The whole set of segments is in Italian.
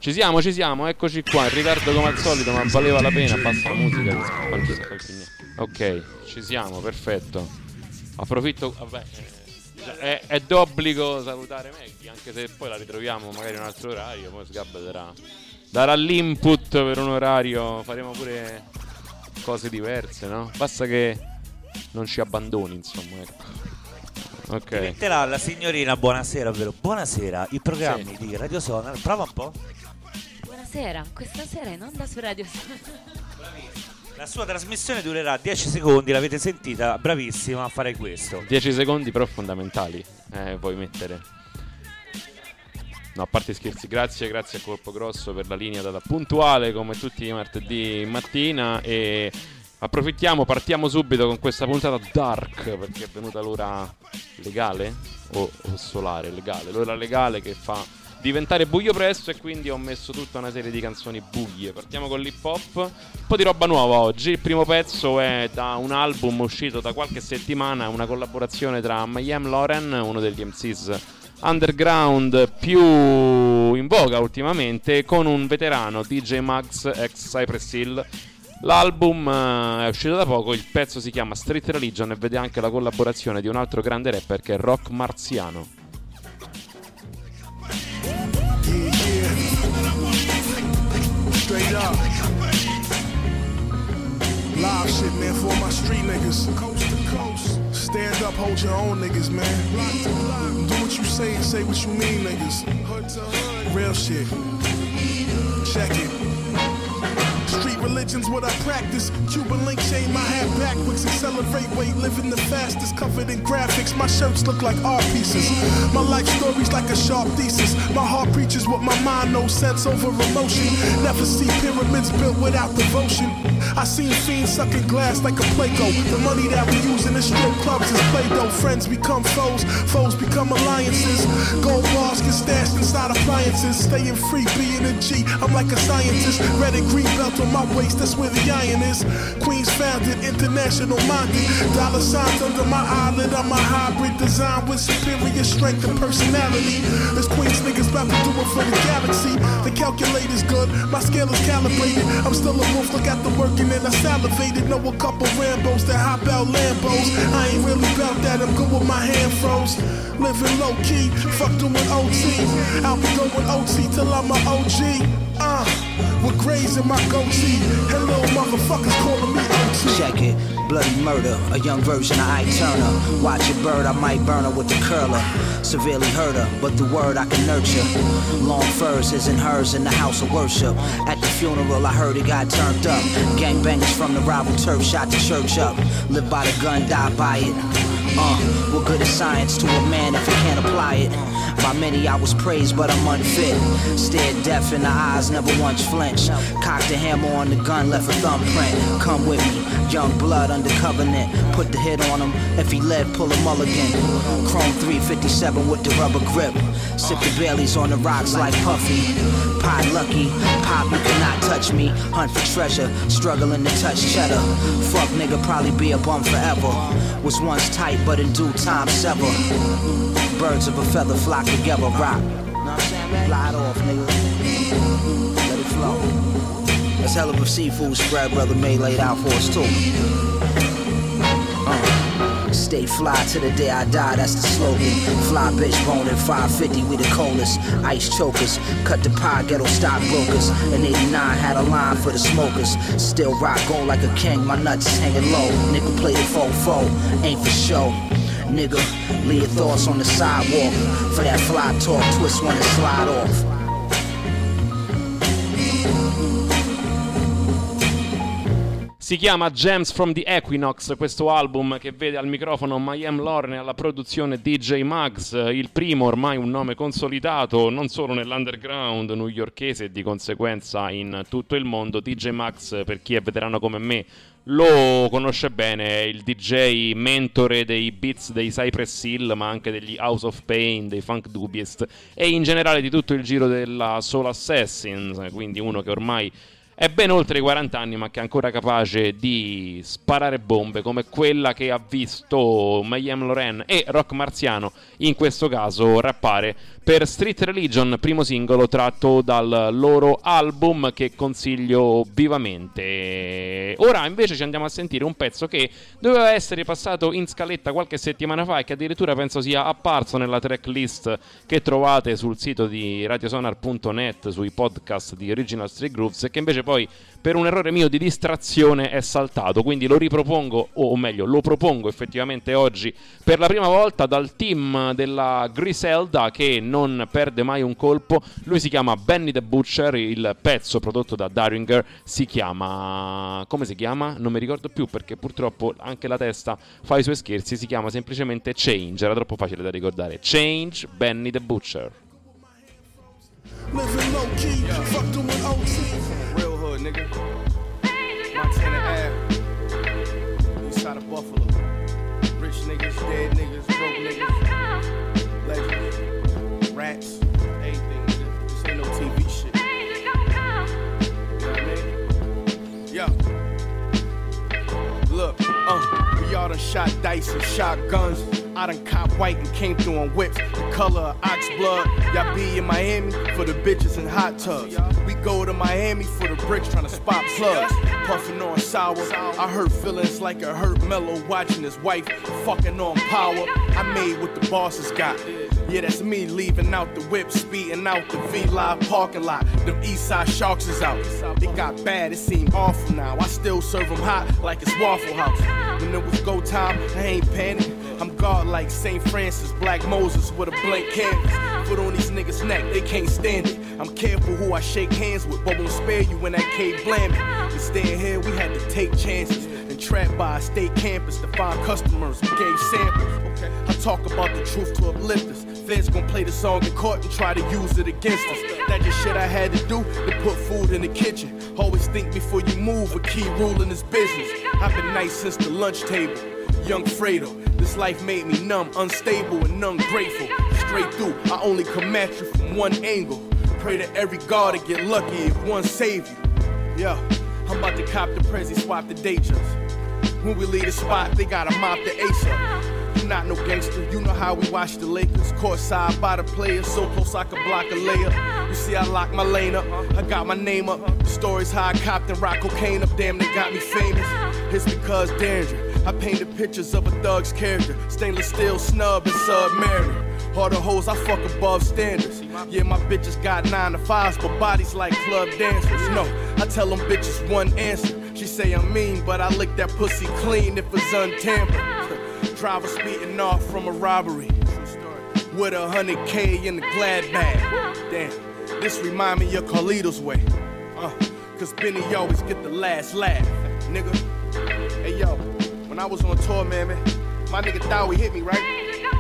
Ci siamo, eccoci qua. In ritardo come al solito, ma valeva la pena. Basta la musica. Ok, ci siamo, perfetto. Approfitto, vabbè, è d'obbligo salutare Maggie, anche se poi la ritroviamo magari in un altro orario. Poi Sgab darà l'input per un orario. Faremo pure cose diverse, no? Basta che non ci abbandoni, insomma, ecco. Ok. Diventerà la signorina Buonasera, ovvero Buonasera, i programmi di Radio Sonar. Prova un po'. Buonasera, questa sera in onda su Radio Sonar. La sua trasmissione durerà 10 secondi, l'avete sentita? Bravissima a fare questo. 10 secondi però fondamentali, puoi mettere. No, a parte scherzi, grazie a Colpo Grosso per la linea data puntuale come tutti i martedì mattina. E partiamo subito con questa puntata dark, perché è venuta l'ora legale o solare, legale, l'ora legale che fa diventare buio presto, e quindi ho messo tutta una serie di canzoni buie. Partiamo con l'hip hop, un po' di roba nuova oggi. Il primo pezzo è da un album uscito da qualche settimana, una collaborazione tra Mayhem Lauren, uno degli MCs underground più in voga ultimamente, con un veterano, DJ Mags ex Cypress Hill. L'album è uscito da poco, il pezzo si chiama Street Religion e vede anche la collaborazione di un altro grande rapper che è Rock Marziano. Straight up. Live shit, man, for my street niggas. Coast to coast. Stand up, hold your own niggas, man. Block to block. Do what you say and say what you mean, niggas. Hood to hood. Real shit. Check it. Street religion's what I practice. Cuban link chain, my hat backwards. Accelerate weight, living the fastest. Covered in graphics, my shirts look like art pieces. My life story's like a sharp thesis. My heart preaches what my mind knows, sense over emotion. Never see pyramids built without devotion. I seen fiends sucking glass like a Play-Doh. The money that we use in the strip clubs is Play-Doh. Friends become foes, foes become alliances. Gold bars get stashed inside appliances. Staying free, being a G, I'm like a scientist. Red and green belt on my waist, that's where the iron is. Queens founded, international minded. Dollar signs under my eyelid, I'm a hybrid design with superior strength and personality. This Queens niggas about to do it for the galaxy. The calculator's good, my scale is calibrated. I'm still a wolf, look at the work and then I salivated. Know a couple Rambos that hop out Lambos. I ain't really about that, I'm good with my hand froze. Living low key, fuck doing OT. I'll be going OT till I'm a OG. With grays in my goatee. Hello motherfuckers calling me OT. Check it, bloody murder, a young version of Ike Turner. Watch a bird, I might burn her with the curler. Severely hurt her, but the word I can nurture. Long furs, his and hers in the house of worship. At the funeral, I heard it got turned up. Gangbangers from the rival turf shot the church up. Live by the gun, die by it. What good is science to a man if he can't apply it? By many I was praised, but I'm unfit. Stared deaf in the eyes, never once flinched. Cocked the hammer on the gun, left a thumbprint. Come with me, young blood under covenant. Put the hit on him, if he led, pull a mulligan. Chrome 357 with the rubber grip. Sip the Baileys on the rocks like Puffy. Pie lucky, pop, you cannot touch me. Hunt for treasure, struggling to touch cheddar. Fuck nigga, probably be a bum forever. Was once tight, but in due time sever. Birds of a feather flock together, rock. Know what I'm saying, man? Fly it off, nigga. Let it flow. That's hell of a seafood spread, brother May laid out for us too. Stay fly till the day I die, that's the slogan. Fly bitch boning 550, we the coldest. Ice chokers, cut the pie, ghetto stockbrokers. In 89 had a line for the smokers. Still rock gold like a king, my nuts is hanging low. Nigga play the faux, ain't for show. Nigga, leave your thoughts on the sidewalk. For that fly talk, twist one and slide off. Si chiama Gems from the Equinox, questo album che vede al microfono Mayhem Lauren e alla produzione DJ Mags, il primo ormai un nome consolidato non solo nell'underground newyorkese e di conseguenza in tutto il mondo. DJ Mags, per chi è veterano come me, lo conosce bene, è il DJ mentore dei beats dei Cypress Hill, ma anche degli House of Pain, dei Funk Dubiest e in generale di tutto il giro della Soul Assassins, quindi uno che ormai è ben oltre i 40 anni ma che è ancora capace di sparare bombe come quella che ha visto Mayhem Lauren e Rock Marziano in questo caso rappare per Street Religion, primo singolo tratto dal loro album che consiglio vivamente. Ora invece ci andiamo a sentire un pezzo che doveva essere passato in scaletta qualche settimana fa e che addirittura penso sia apparso nella tracklist che trovate sul sito di radiosonar.net, sui podcast di Original Street Grooves, e che invece poi per un errore mio di distrazione è saltato, quindi lo ripropongo, o meglio lo propongo effettivamente oggi per la prima volta dal team della Griselda, che non perde mai un colpo. Lui si chiama Benny the Butcher, il pezzo prodotto da Daringer si chiama... come si chiama? Non mi ricordo più perché purtroppo anche la testa fa i suoi scherzi, si chiama semplicemente Change, era troppo facile da ricordare. Change, Benny the Butcher. Living low key, fucked him with OT. Real hood, nigga. Montana Ave. East side of Buffalo. Rich niggas, dead niggas, broke niggas. Legends. Rats. Everything, nigga. This ain't no TV shit. You know what I mean? Yeah. Look, we all done shot dice and shot guns. I done cop white and came through on whips, the color of ox blood. Y'all be in Miami for the bitches and hot tubs. We go to Miami for the bricks, trying to spot plugs. Puffin' on sour, I hurt feelings like a hurt mellow watching his wife fucking on power. I made what the bosses got. Yeah, that's me leaving out the whip, speeding out the V-Live parking lot. Them Eastside Sharks is out. It got bad, it seemed awful now. I still serve them hot like it's Waffle House. When it was go time, I ain't panic. I'm God like St. Francis, Black Moses with a blank canvas. Foot on these niggas' neck, they can't stand it. I'm careful who I shake hands with, but won't spare you when that K blam it. Instead here, we had to take chances and trap by a state campus to find customers who gave samples. I talk about the truth to uplift us. Feds gon' play the song in court and try to use it against us. That just shit I had to do to put food in the kitchen. Always think before you move, a key rule in this business. I've been nice since the lunch table. Young Fredo, this life made me numb, unstable and ungrateful. Straight through, I only come at you from one angle. Pray to every God to get lucky if one save you. Yeah, I'm about to cop the Prezi, swap the daters. When we leave the spot, they gotta mop the ace up. You not no gangster, you know how we watch the Lakers. Courtside by the players, so close I could block a layup. You see I lock my lane up, I got my name up. The stories how I copped and rock cocaine up, damn they got me famous. It's because danger, I painted pictures of a thug's character. Stainless steel snub and submariner. All the hoes I fuck above standards. Yeah, my bitches got 9 to 5s, but bodies like club dancers. No, I tell them bitches one answer. She say I'm mean, but I lick that pussy clean if it's untampered. Driver speeding off from a robbery with 100K in the glad bag. Damn, this remind me of Carlito's way. Cause Benny always get the last laugh, nigga. Hey yo, when I was on tour, man, my nigga Dowie hit me, right?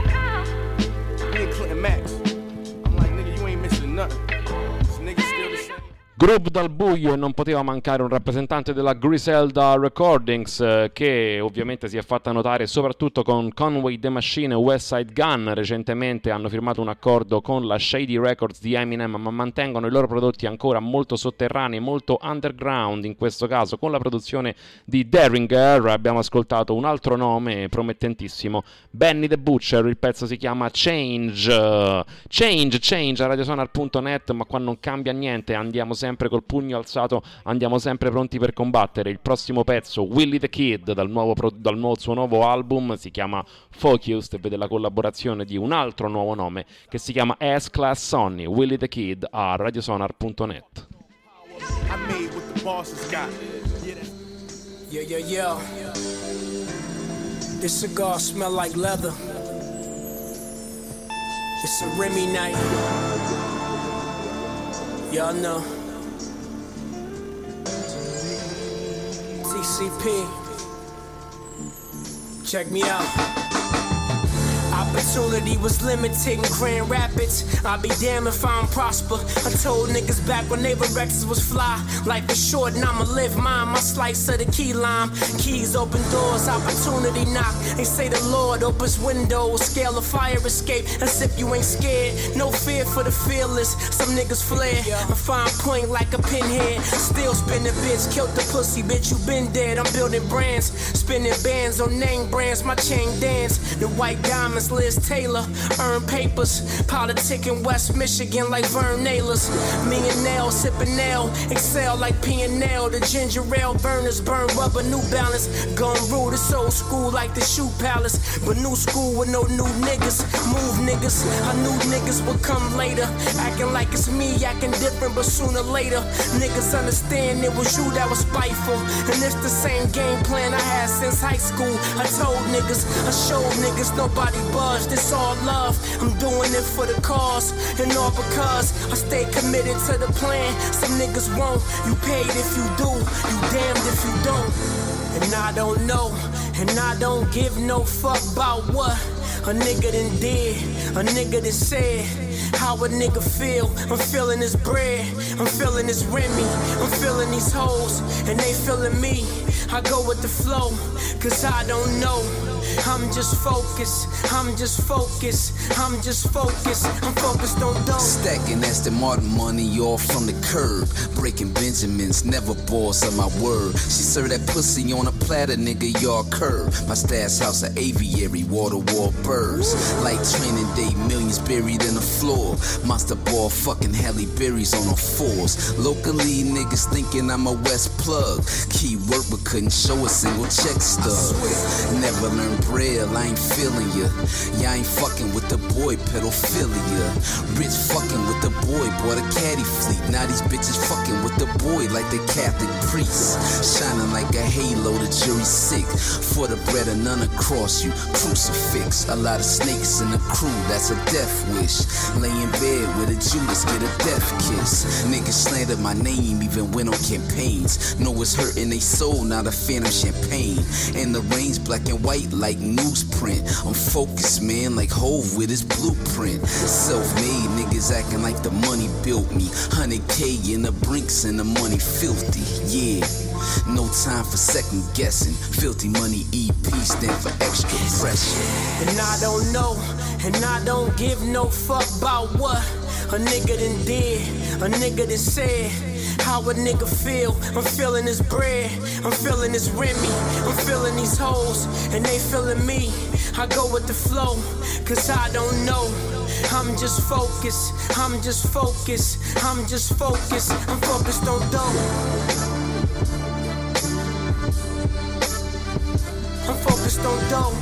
Me and Clinton Max. I'm like, nigga, you ain't missing nothing. This nigga still the same. Groove dal buio, e non poteva mancare un rappresentante della Griselda Recordings che ovviamente si è fatta notare soprattutto con Conway the Machine e Westside Gun. Recentemente hanno firmato un accordo con la Shady Records di Eminem, ma mantengono i loro prodotti ancora molto sotterranei, molto underground. In questo caso con la produzione di Daringer abbiamo ascoltato un altro nome promettentissimo, Benny the Butcher. Il pezzo si chiama Change. Change a radiosonar.net, ma qua non cambia niente, andiamo sempre col pugno alzato, andiamo sempre pronti per combattere. Il prossimo pezzo, Willie the Kid, dal suo nuovo album, si chiama Focused e vede la collaborazione di un altro nuovo nome che si chiama S-Class Sonny. Willie the Kid a radiosonar.net. Yo. This cigar smell like leather. It's a Remy night. Y'all know. TCP. Check me out. Opportunity was limited in Grand Rapids. I'll be damned if I don't prosper. I told niggas back when they were Rexes was fly. Life is short and I'ma live mine. My slice of the key lime. Keys open doors, opportunity knock. They say the Lord opens windows. Scale of fire escape as if you ain't scared. No fear for the fearless. Some niggas flare. I find point like a pinhead. Still spinning bitch. Killed the pussy bitch, you been dead. I'm building brands. Spinning bands on name brands. My chain dance. The white diamonds silence, Liz Taylor. Earn papers, politic in West Michigan like Vern Naylor's. Me and Nail sipping nail, excel like P and Nail. The ginger ale burners burn rubber, New Balance. Gun rule this old school like the Shoe Palace, but new school with no new niggas. Move niggas, I knew niggas would come later, acting like it's me, acting different, but sooner or later niggas understand it was you that was spiteful. And it's the same game plan I had since high school. I told niggas, I showed niggas, nobody budged. It's all love, I'm doing it for the cause, and all because I stay committed to the plan. Some niggas won't, you paid if you do, you damned if you don't. And I don't know, and I don't give no fuck about what a nigga done did, a nigga done said. How a nigga feel, I'm feeling this bread, I'm feeling this Remy, I'm feeling these hoes, and they feeling me. I go with the flow, cause I don't know. I'm just focused, I'm just focused, I'm just focused, I'm focused on dough. Stacking Aston Martin money off from the curb. Breaking Benjamins, never boss of my word. She served that pussy on a platter, nigga, y'all curve. My stash house an aviary, water wall birds. Like training day, millions buried in the floor. Monster ball, fucking Halle Berry's on a force. Locally, niggas thinking I'm a West plug. Key work, but couldn't show a single check stub. Never learned Braille, I ain't feeling ya. Y'all ain't fucking with the boy, pedophilia. Rich fucking with the boy, bought a caddy fleet. Now these bitches fucking with the boy like they Catholic priests. Shining like a halo, the jury's sick. For the bread and none across you, crucifix. A lot of snakes in the crew, that's a death wish. Lay in bed with a Judas, get a death kiss. Niggas slander my name, even went on campaigns. Know it's hurting they soul, not a phantom champagne. And the rain's black and white like newsprint. I'm focused, man, like Hove with his blueprint. Self-made niggas acting like the money built me. 100K in the brinks and the money filthy, yeah. No time for second guessing. Filthy money EP stand for extra pressure. And I don't know, and I don't give no fuck about what a nigga done did, a nigga done said. How a nigga feel, I'm feeling this bread, I'm feeling this Remy, I'm feeling these hoes, and they feeling me. I go with the flow, cause I don't know. I'm just focused, I'm just focused, I'm just focused, I'm focused on dough. I'm focused on dough.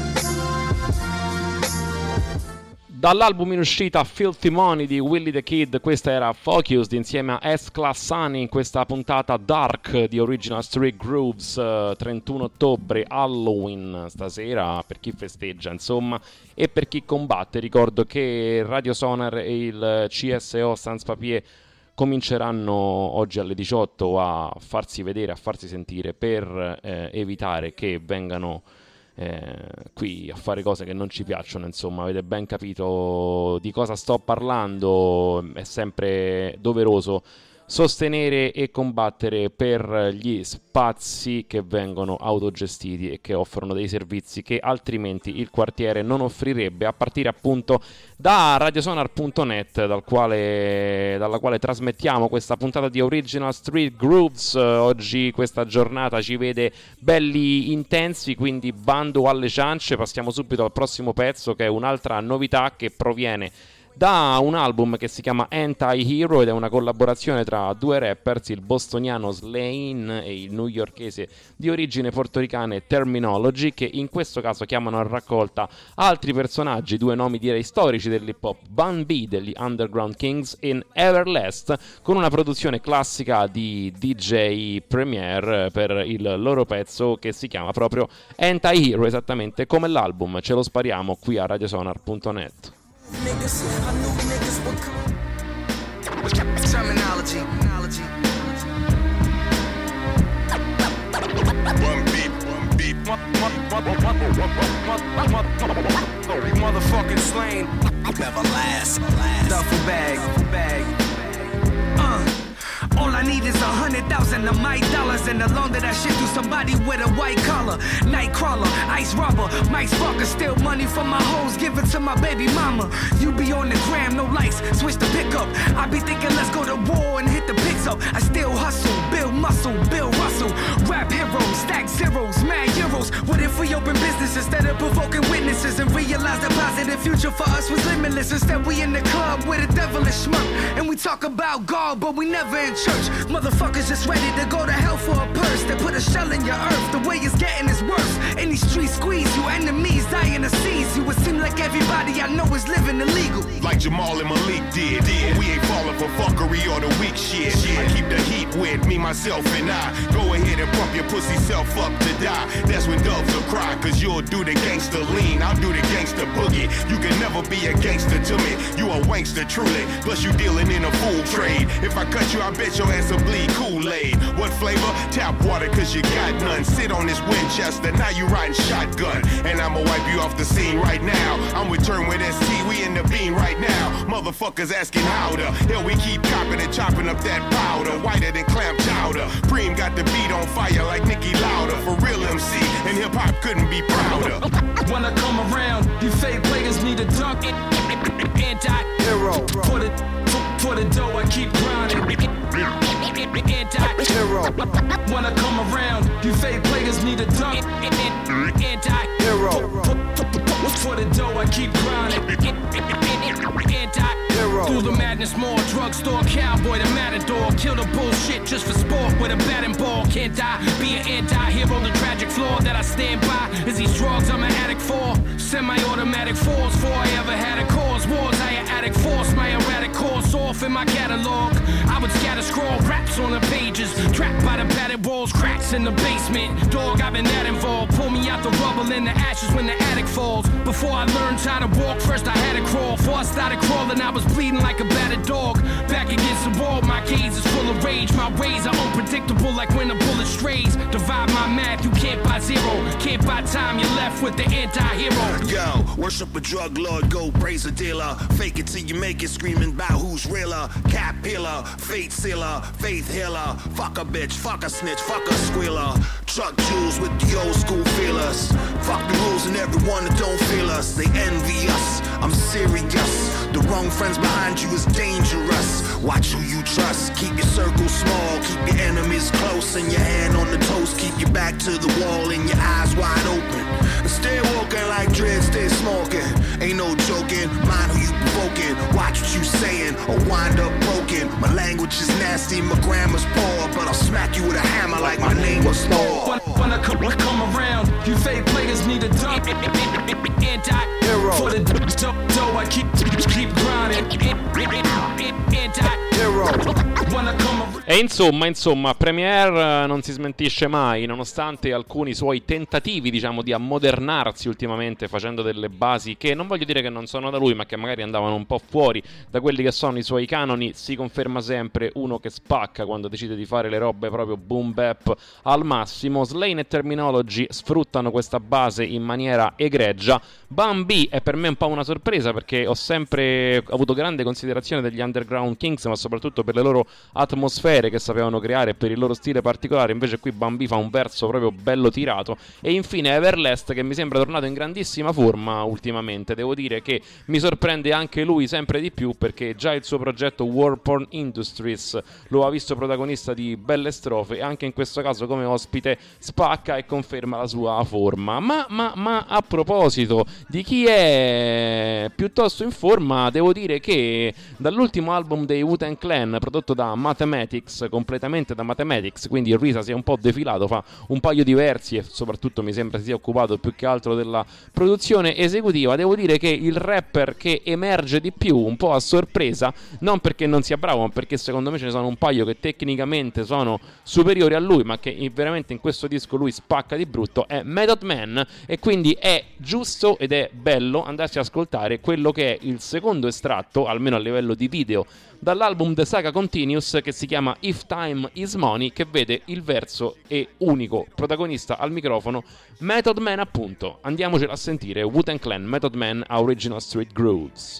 Dall'album in uscita Filthy Money di Willie the Kid, questa era Focused insieme a S-Class Sunny in questa puntata Dark di Original Street Grooves. 31 ottobre, Halloween stasera per chi festeggia insomma e per chi combatte. Ricordo che Radio Sonar e il CSO Sans Papier cominceranno oggi alle 18 a farsi vedere, a farsi sentire per evitare che vengano qui a fare cose che non ci piacciono. Insomma, avete ben capito di cosa sto parlando. È sempre doveroso sostenere e combattere per gli spazi che vengono autogestiti e che offrono dei servizi che altrimenti il quartiere non offrirebbe, a partire appunto da radiosonar.net, dalla quale trasmettiamo questa puntata di Original Street Grooves. Oggi questa giornata ci vede belli intensi, quindi bando alle ciance. Passiamo subito al prossimo pezzo, che è un'altra novità che proviene da un album che si chiama Anti-Hero ed è una collaborazione tra due rappers, il bostoniano Slane e il newyorkese di origine portoricane Terminology, che in questo caso chiamano a raccolta altri personaggi, due nomi direi storici dell'hip hop, Bun B degli Underground Kings e Everlast, con una produzione classica di DJ Premier per il loro pezzo che si chiama proprio Anti-Hero, esattamente come l'album. Ce lo spariamo qui a radiosonar.net. Niggas, I knew niggas would come. Terminology. One beep. Motherfucking Slane. Never last. Duffel bag. All I need is 100,000 of my dollars, and along to that shit to somebody with a white collar. Nightcrawler, ice robber, Mike Sparker, steal money from my hoes, give it to my baby mama. You be on the gram, no likes, switch the pickup. I be thinking let's go to war and hit the picks up. I still hustle, build muscle, Bill Russell. Rap heroes, stack zeros, mad euros. heroes. What if we open business instead of provoking witnesses and realize the positive future for us was limitless? Instead we in the club with a devilish smirk, and we talk about God, but we never in church. Motherfuckers just ready to go to hell for a purse. They put a shell in your earth, the way it's getting is worse. In these streets squeeze you, enemies dying to seize you. It seems like everybody I know is living illegal. Like Jamal and Malik did. We ain't falling for fuckery or the weak shit. I keep the heat with me, myself, and I. Go ahead and pump your pussy self up to die. That's when doves will cry, cause you'll do the gangster lean, I'll do the gangster boogie. You can never be a gangster to me, you a wankster truly. Plus you dealing in a fool trade. If I cut you, I bet your ass will bleed Kool-Aid. What flavor? Tap water, cause you got none. Sit on this Winchester, now you riding shotgun. And I'ma wipe you off the scene right now. I'm with Turn with ST, we in the bean right now. Motherfuckers asking how the hell we keep copping and chopping up that powder. Whiter than clam chowder. Preem got the beat on fire like Nicki Lauda. For real MC, and hip-hop couldn't be prouder. When I come around, you fake players need a dunk. Anti-hero. For the dough, I keep grinding. Anti-hero. When I come around, you fake players need a dunk. Anti-hero. For the dough, I keep grinding. Anti-hero. Through the madness, more drugstore cowboy, the matador. Kill the bullshit just for sport with a bat and ball. Can't I be an anti-hero? The tragic flaw that I stand by is these drugs I'm an addict for. Semi-automatic force, before I ever had a cause. Wars, I an addict force, my erratic course off in my catalog. I would scatter scroll raps on the pages, trapped by the battered walls, cracks in the basement. Dog, I've been that involved. Pull me out the rubble in the ashes when the attic falls. Before I learned how to walk, first I had to crawl. Before I started crawling, I was bleeding like a battered dog. Back against the wall, my gaze is full of rage. My ways are unpredictable like when a bullet strays. Divide my math, you can't buy zero. Can't buy time, you're left with the anti-hero. Yo, worship a drug lord, go praise a dealer. Fake it till you make it, screaming about who's realer. Cap pillar, fate sealer, faith healer. Fuck a bitch, fuck a snitch, fuck a squealer. Truck jewels with the old school feelers. Fuck the rules and everyone that don't feel us. They envy us, I'm serious. The wrong friends behind you is dangerous. Watch who you trust, keep your circle small. Keep your enemies close and your hand on the toast. Keep your back to the wall and your eyes wide open. And stay walking like dread, stay smoking. Ain't no joking, mind who you provoking. Watch what you saying or wind up broken. My language is nasty, my grammar's poor, but I'll smack you with a hammer like my name was Thor. When I come around, you fake players need a dunk. Anti-hero. For the dough, I keep grinding. Anti-hero. When I come around. E insomma, Premiere non si smentisce mai, nonostante alcuni suoi tentativi, diciamo, di ammodernarsi ultimamente, facendo delle basi che non voglio dire che non sono da lui, ma che magari andavano un po' fuori da quelli che sono i suoi canoni. Si conferma sempre uno che spacca quando decide di fare le robe proprio boom bap al massimo. Slane e Terminology sfruttano questa base in maniera egregia. Bun B è per me un po' una sorpresa, perché ho sempre avuto grande considerazione degli Underground Kings, ma soprattutto per le loro atmosfere che sapevano creare e per il loro stile particolare. Invece qui Bun B fa un verso proprio bello tirato. E infine Everlast, che mi sembra tornato in grandissima forma ultimamente. Devo dire che mi sorprende anche lui sempre di più, perché già il suo progetto War Porn Industries lo ha visto protagonista di belle strofe, e anche in questo caso come ospite spacca e conferma la sua forma. Ma a proposito di chi è piuttosto in forma, devo dire che dall'ultimo album dei Wu-Tang Clan, prodotto da Mathematics, completamente da Mathematics, quindi Risa si è un po' defilato, fa un paio di versi e soprattutto mi sembra si sia occupato più che altro della produzione esecutiva. Devo dire che il rapper che emerge di più, un po' a sorpresa, non perché non sia bravo, ma perché secondo me ce ne sono un paio che tecnicamente sono superiori a lui, ma che veramente in questo disco lui spacca di brutto, è Method Man. E quindi è giusto ed è bello andarsi ad ascoltare quello che è il secondo estratto, almeno a livello di video, dall'album The Saga Continues, che si chiama If Time Is Money, che vede il verso e unico protagonista al microfono Method Man, appunto. Andiamocelo a sentire. Wu-Tang Clan, Method Man, Original Street Grooves.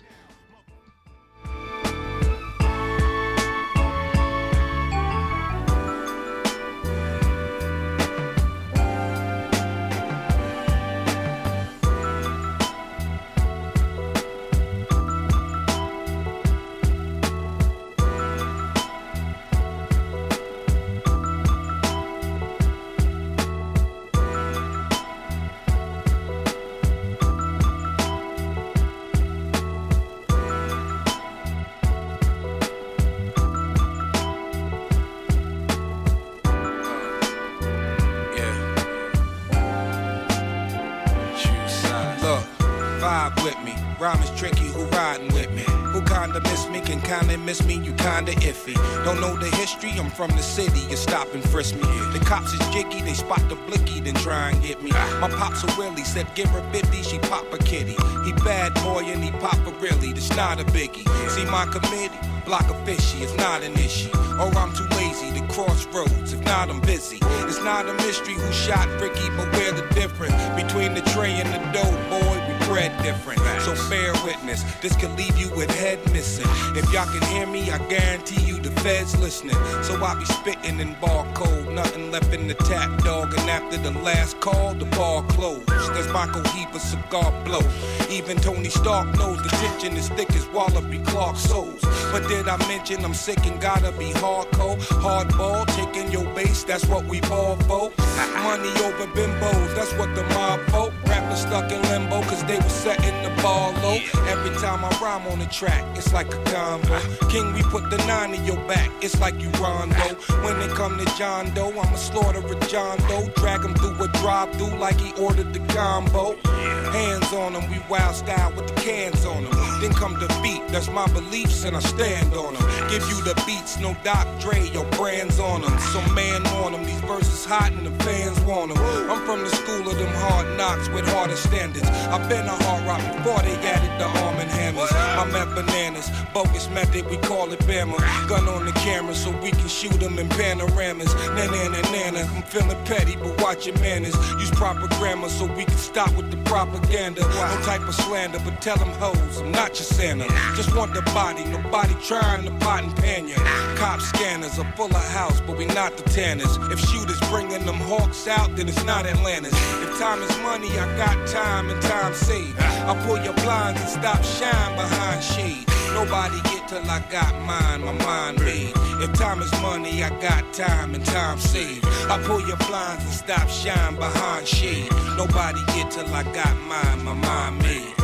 with me. Rhyme is tricky, who riding with me? Who kinda miss me, can kinda miss me, you kinda iffy. Don't know the history, I'm from the city, you stop and frisk me. The cops is jiggy, they spot the blicky, then try and get me. My pops a Willie, said give her 50, she pop a kitty. He bad boy and he pop a really, this not a biggie. See my committee, block a fishy, it's not an issue. Or I'm too lazy to cross roads, if not I'm busy. It's not a mystery who shot Ricky, but we're the difference between the tray and the dough, boy, we bred different. So bear witness, this could leave you with head missing. If y'all can hear me, I guarantee you the feds listening. So I be spitting in bar code, nothing left in the tap, dog. And after the last call, the bar closed. There's Michael Heap, a cigar blow. Even Tony Stark knows the tension is thick as Wallaby Clark souls. But did I mention I'm sick and gotta be hardcore? Hardball, taking your base, that's what we ball for. Money over bimbos, that's what the mob folk. Rappers stuck in limbo, cause they was setting the bar low. Every time I rhyme on the track, it's like a combo. King, we put the 9 in your back, it's like you Rondo. When it come to John Doe, I'ma slaughter a John Doe. Drag him through a drive-through like he ordered the combo. Hands on him, we wild style with the cans on them. Then come the beat, that's my beliefs and I stand on them. Give you the beats, no Doc Dre, your brands on them. So man on them, these verses hot and the fans want them. I'm from the school of them hard knocks with harder standards. I've been a hard rock before they added the arm and hammers. I'm at bananas, bogus method, we call it Bama. Gun on the camera so we can shoot them in panoramas. Nana, I'm feeling petty, but watch your manners. Use proper grammar so we can stop with the propaganda. No type of slander, but tell them hoes, I'm not your Santa. Just want the body, nobody trying to pot and pan ya. Cop scanners are full of house, but we not the Tanners. If shooters bringing them hawks out, then it's not Atlantis. If time is money, I got time and time saved. I pull your blinds and stop shine behind shade. Nobody get till I got mine, my mind made. If time is money, I got time and time saved. I pull your blinds and stop shine behind shade. Nobody get till I got mine, my mind made.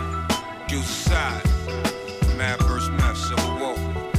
Juice side, Mad vs. Meth, Civil War.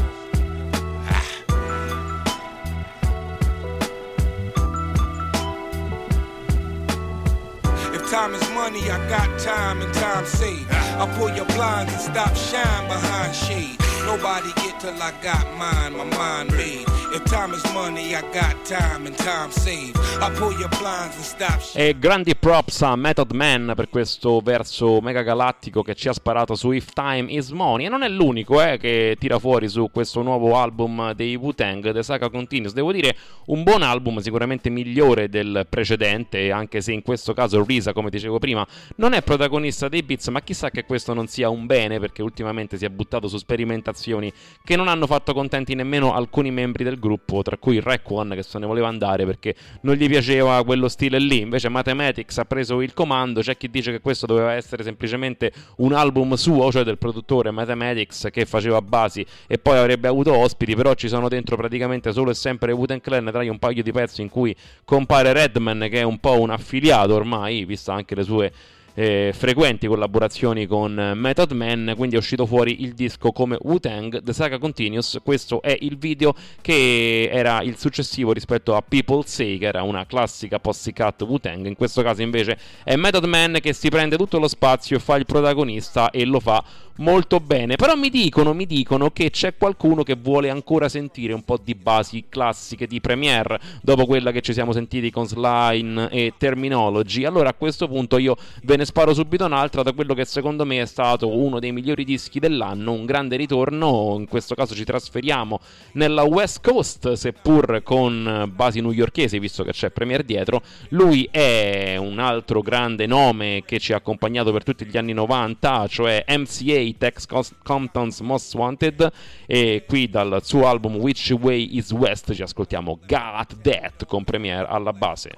If time is money, I got time and time saved. I pull your blinds and stop shine behind shade. Nobody get till I got mine, my mind made. If time is money, I got time and time saved. I pull your blinds and stop. E grandi props a Method Man per questo verso mega galattico che ci ha sparato su If Time Is Money. E non è l'unico che tira fuori su questo nuovo album dei Wu-Tang, The Saga Continues. Devo dire, un buon album, sicuramente migliore del precedente, anche se in questo caso RZA, come dicevo prima, non è protagonista dei beats, ma chissà che questo non sia un bene, perché ultimamente si è buttato su sperimentazioni che non hanno fatto contenti nemmeno alcuni membri del gruppo, tra cui Raekwon, che se ne voleva andare perché non gli piaceva quello stile lì. Invece Mathematics ha preso il comando. C'è chi dice che questo doveva essere semplicemente un album suo, cioè del produttore Mathematics, che faceva basi e poi avrebbe avuto ospiti, però ci sono dentro praticamente solo e sempre Wu-Tang Clan, tra un paio di pezzi in cui compare Redman, che è un po' un affiliato ormai, vista anche le sue frequenti collaborazioni con Method Man. Quindi è uscito fuori il disco come Wu-Tang, The Saga Continues. Questo è il video che era il successivo rispetto a People Say, che era una classica Pussycat Wu-Tang. In questo caso invece è Method Man che si prende tutto lo spazio e fa il protagonista, e lo fa molto bene. Però mi dicono che c'è qualcuno che vuole ancora sentire un po' di basi classiche di Premiere dopo quella che ci siamo sentiti con Slime e Terminology. Allora a questo punto io ve ne sparo subito un'altra da quello che secondo me è stato uno dei migliori dischi dell'anno, un grande ritorno. In questo caso ci trasferiamo nella West Coast, seppur con basi newyorkesi, visto che c'è Premiere dietro. Lui è un altro grande nome che ci ha accompagnato per tutti gli anni 90, cioè MCA, Tex Compton's Most Wanted, e qui dal suo album Which Way Is West ci ascoltiamo Got That con Premiere alla base.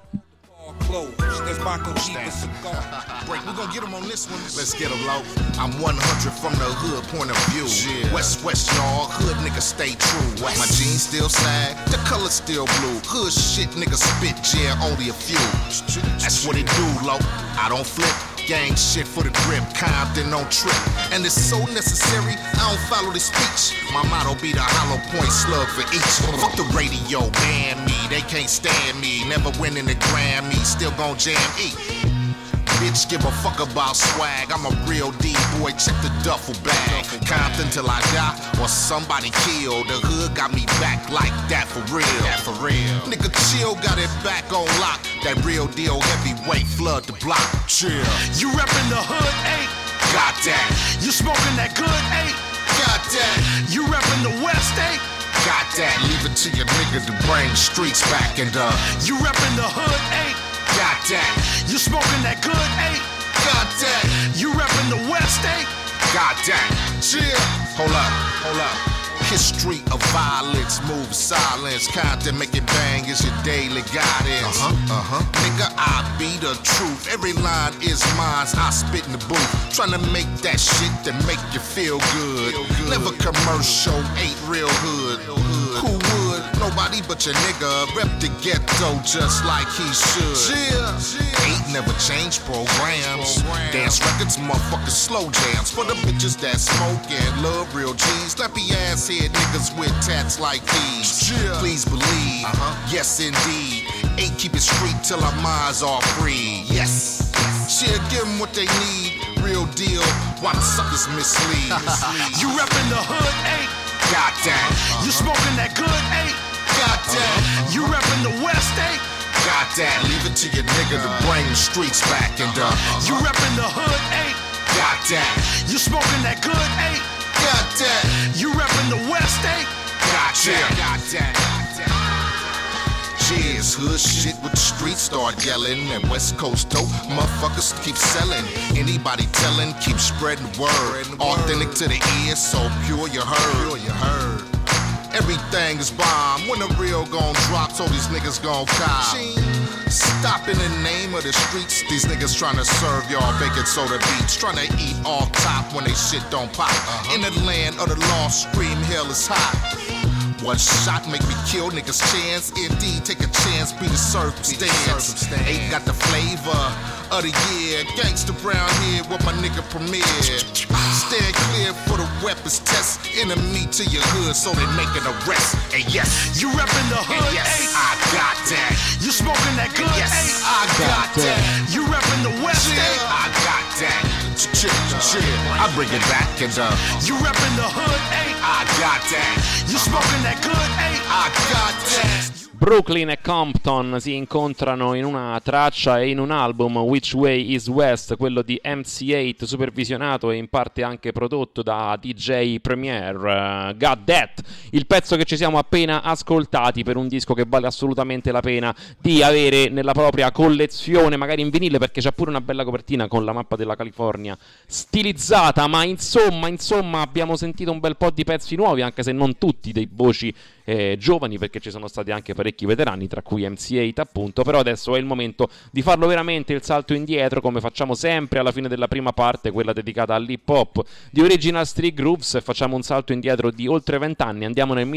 We're gonna get him on this one. Let's get him low. I'm 100 from the hood point of view. Yeah. West, y'all. Hood niggas stay true. West. My jeans still sag, the color still blue. Hood shit niggas spit jail, only a few. That's what it do, low. I don't flip. Gang shit for the grip, Compton on trip. And it's so necessary, I don't follow the speech. My motto be the hollow point slug for each. Fuck the radio, ban me, they can't stand me. Never winning the Grammy, still gon' jam E. bitch give a fuck about swag. I'm a real D-boy, check the duffel bag. Compton till I die or somebody killed. The hood got me back like that for real. Nigga chill, got it back on lock. That real deal heavyweight flood the block. Chill. You reppin' the hood, ain't? Got that. You smoking that good, ain't? Got that. You reppin' the West, ain't? Got that. Leave it to your nigga to bring streets back and You reppin' the hood, ain't? Got that. You smoking that good, ain't? Got that. You reppin' the West, ain't? Got that. Chill. Hold up. History of violence, move silence. Content make it bang is your daily guidance. Nigga, I be the truth. Every line is mine. I spit in the booth. Tryna make that shit that make you feel good. Never commercial, ain't real hood. Who would? Nobody but your nigga. Rep the ghetto just like he should. Ain't never changed programs. Dance records, motherfuckers, slow jams. For the bitches that smoke and love real G's. Slappy ass head niggas with tats like these. Please believe, yes indeed. Ain't keep it street till our minds are free. Yes, she'll give them what they need. Real deal, why the suckers mislead. You reppin' the hood, ain't? Got that. You smoking that good, ain't? Got that. You reppin' the West, ain't? Got that. Leave it to your nigga to bring the streets back and You reppin' the hood, ain't? Got that. You smoking that good, ain't? Got that. You reppin' the West, ain't? Got that. Cheers, hood shit with the streets start yelling. And West Coast dope, motherfuckers keep selling. Anybody telling, keep spreading word. Authentic to the ear, so pure you heard. Everything is bomb. When the real gon' drop, so these niggas gon' cop. Stop in the name of the streets. These niggas tryna serve y'all bacon soda beats. Tryna eat off top when they shit don't pop. In the land of the lost, scream hell is hot. One shot make me kill niggas' chance. Indeed, take a chance, be the circumstance. Ain't got the flavor of the year. Gangsta brown here, what my nigga premiered. Stand clear for the weapons test. Enemy to your hood, so they make an arrest. And yes, you reppin' the hood, and yes, ain't? I got that. You smoking that good, yes, ain't? I got that. You reppin' the West, ain't? I got that. Chill. I bring it back and you reppin' the hood, ain't? I got that. You smoking that good, ain't? I got that. Brooklyn e Compton si incontrano in una traccia e in un album, Which Way is West, quello di MC8, supervisionato e in parte anche prodotto da DJ Premier. Got That, il pezzo che ci siamo appena ascoltati per un disco che vale assolutamente la pena di avere nella propria collezione, magari in vinile, perché c'ha pure una bella copertina con la mappa della California stilizzata. Ma insomma abbiamo sentito un bel po' di pezzi nuovi, anche se non tutti dei voci giovani, perché ci sono stati anche parecchi veterani, tra cui MC8 appunto. Però adesso è il momento di farlo veramente il salto indietro, come facciamo sempre alla fine della prima parte, quella dedicata all'hip hop di Original Street Grooves, e facciamo un salto indietro di oltre 20 anni. Andiamo nel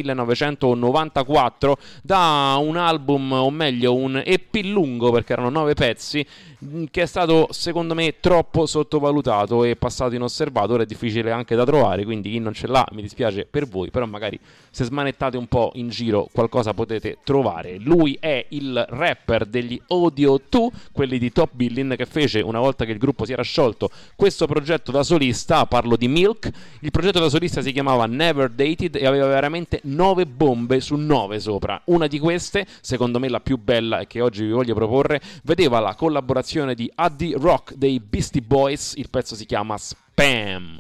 1994 da un album, o meglio un EP lungo, perché erano 9 pezzi, che è stato secondo me troppo sottovalutato e passato inosservato. Ora è difficile anche da trovare, quindi chi non ce l'ha mi dispiace per voi, però magari se smanettate un po' in giro qualcosa potete trovare. Lui è il rapper degli Audio 2, quelli di Top Billin, che fece, una volta che il gruppo si era sciolto, questo progetto da solista. Parlo di Milk. Il progetto da solista si chiamava Never Dated e aveva veramente 9 bombe su 9 sopra. Una di queste, secondo me la più bella e che oggi vi voglio proporre, vedeva la collaborazione di Addy Rock dei Beastie Boys. Il pezzo si chiama Spam.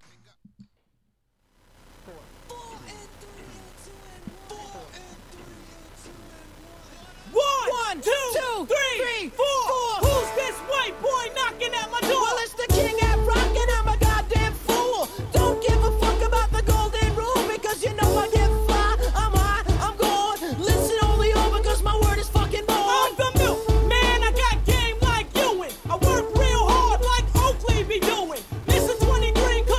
One, two, three, four. Who's this white boy knocking at my door? Well, it's the king at rock and I'm a goddamn fool. Don't give a fuck about the golden rule, because you know I get fly. I'm high, I'm gone. Listen only on because my word is fucking born. I'm the milk, man, I got game like Ewing. I work real hard like Oakley be doing. Missing 23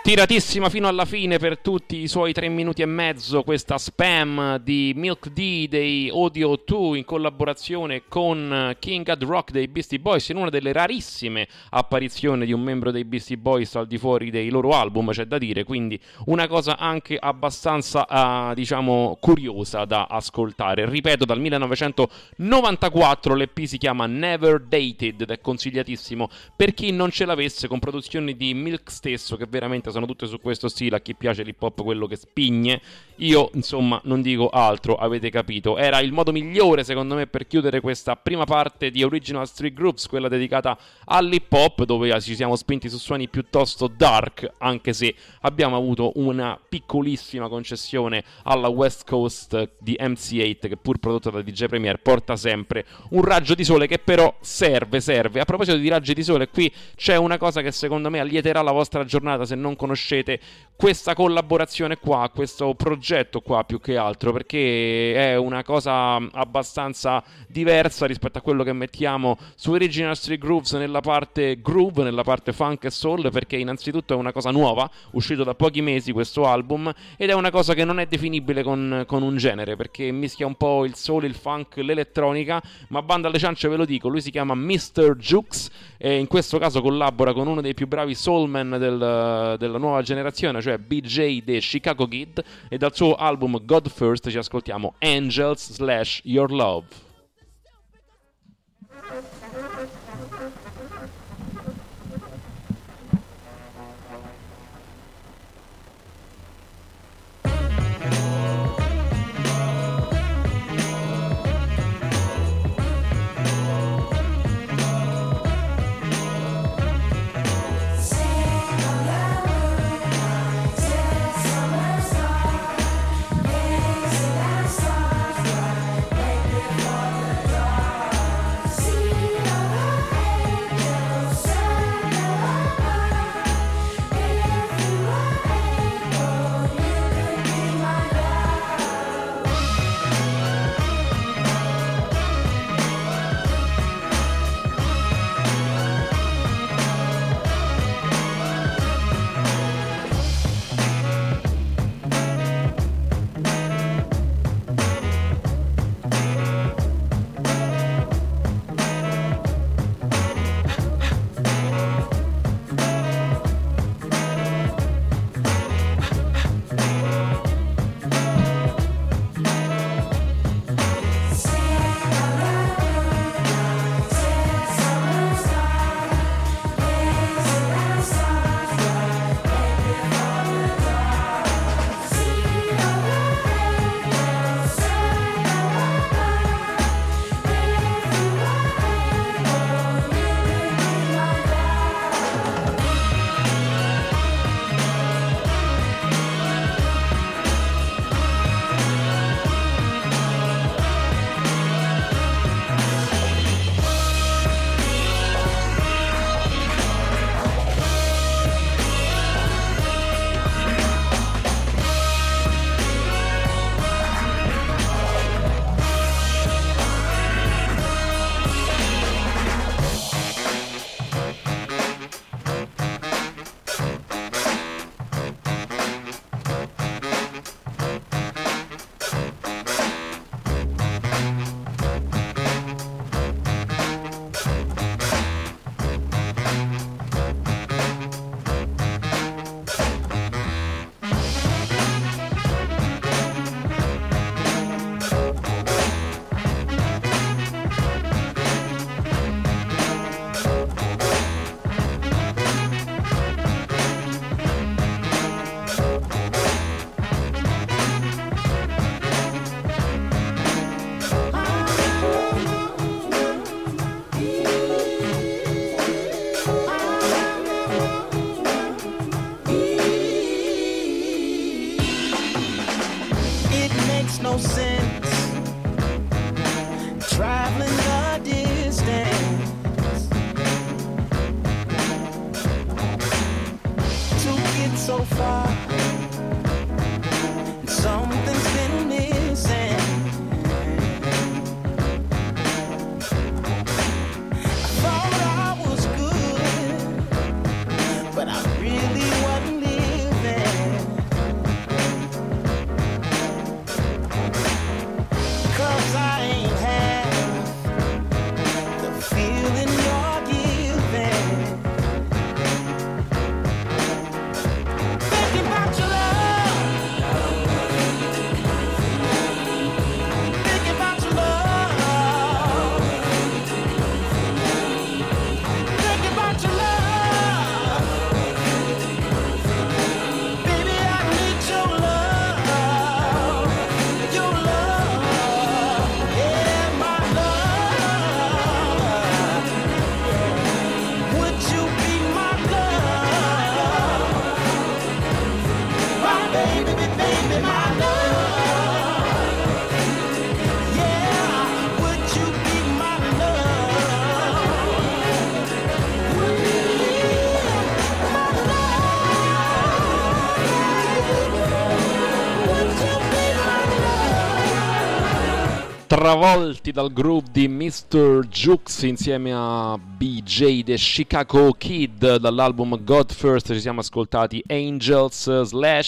Tiratissima fino alla fine per tutti i suoi 3 minuti e mezzo questa Spam di Milk D dei Audio 2 in collaborazione con King Ad Rock dei Beastie Boys, in una delle rarissime apparizioni di un membro dei Beastie Boys al di fuori dei loro album, c'è da dire, quindi una cosa anche abbastanza diciamo curiosa da ascoltare. Ripeto, dal 1994 l'EP si chiama Never Dated ed è consigliatissimo per chi non ce l'avesse, con produzioni di Milk stesso che veramente sono tutte su questo stile. A chi piace l'hip hop, quello che spigne, io insomma non dico altro, avete capito. Era il modo migliore secondo me per chiudere questa prima parte di Original Street Grooves, quella dedicata all'hip hop, dove ci siamo spinti su suoni piuttosto dark, anche se abbiamo avuto una piccolissima concessione alla West Coast di MC8, che pur prodotta da DJ Premier porta sempre un raggio di sole che però serve. A proposito di raggi di sole, qui c'è una cosa che secondo me allieterà la vostra giornata se non conoscete questa collaborazione qua, questo progetto qua, più che altro perché è una cosa abbastanza diversa rispetto a quello che mettiamo su Original Street Grooves nella parte groove, nella parte funk e soul, perché innanzitutto è una cosa nuova, uscito da pochi mesi questo album, ed è una cosa che non è definibile con un genere, perché mischia un po' il soul, il funk, l'elettronica, ma banda alle ciance, ve lo dico, lui si chiama Mr. Jukes e in questo caso collabora con uno dei più bravi soulman della nuova generazione, cioè BJ The Chicago Kid, e dal suo album God First ci ascoltiamo Angels / Your Love. Before travolti dal groove di Mr. Jukes insieme a BJ The Chicago Kid. Dall'album God First ci siamo ascoltati Angels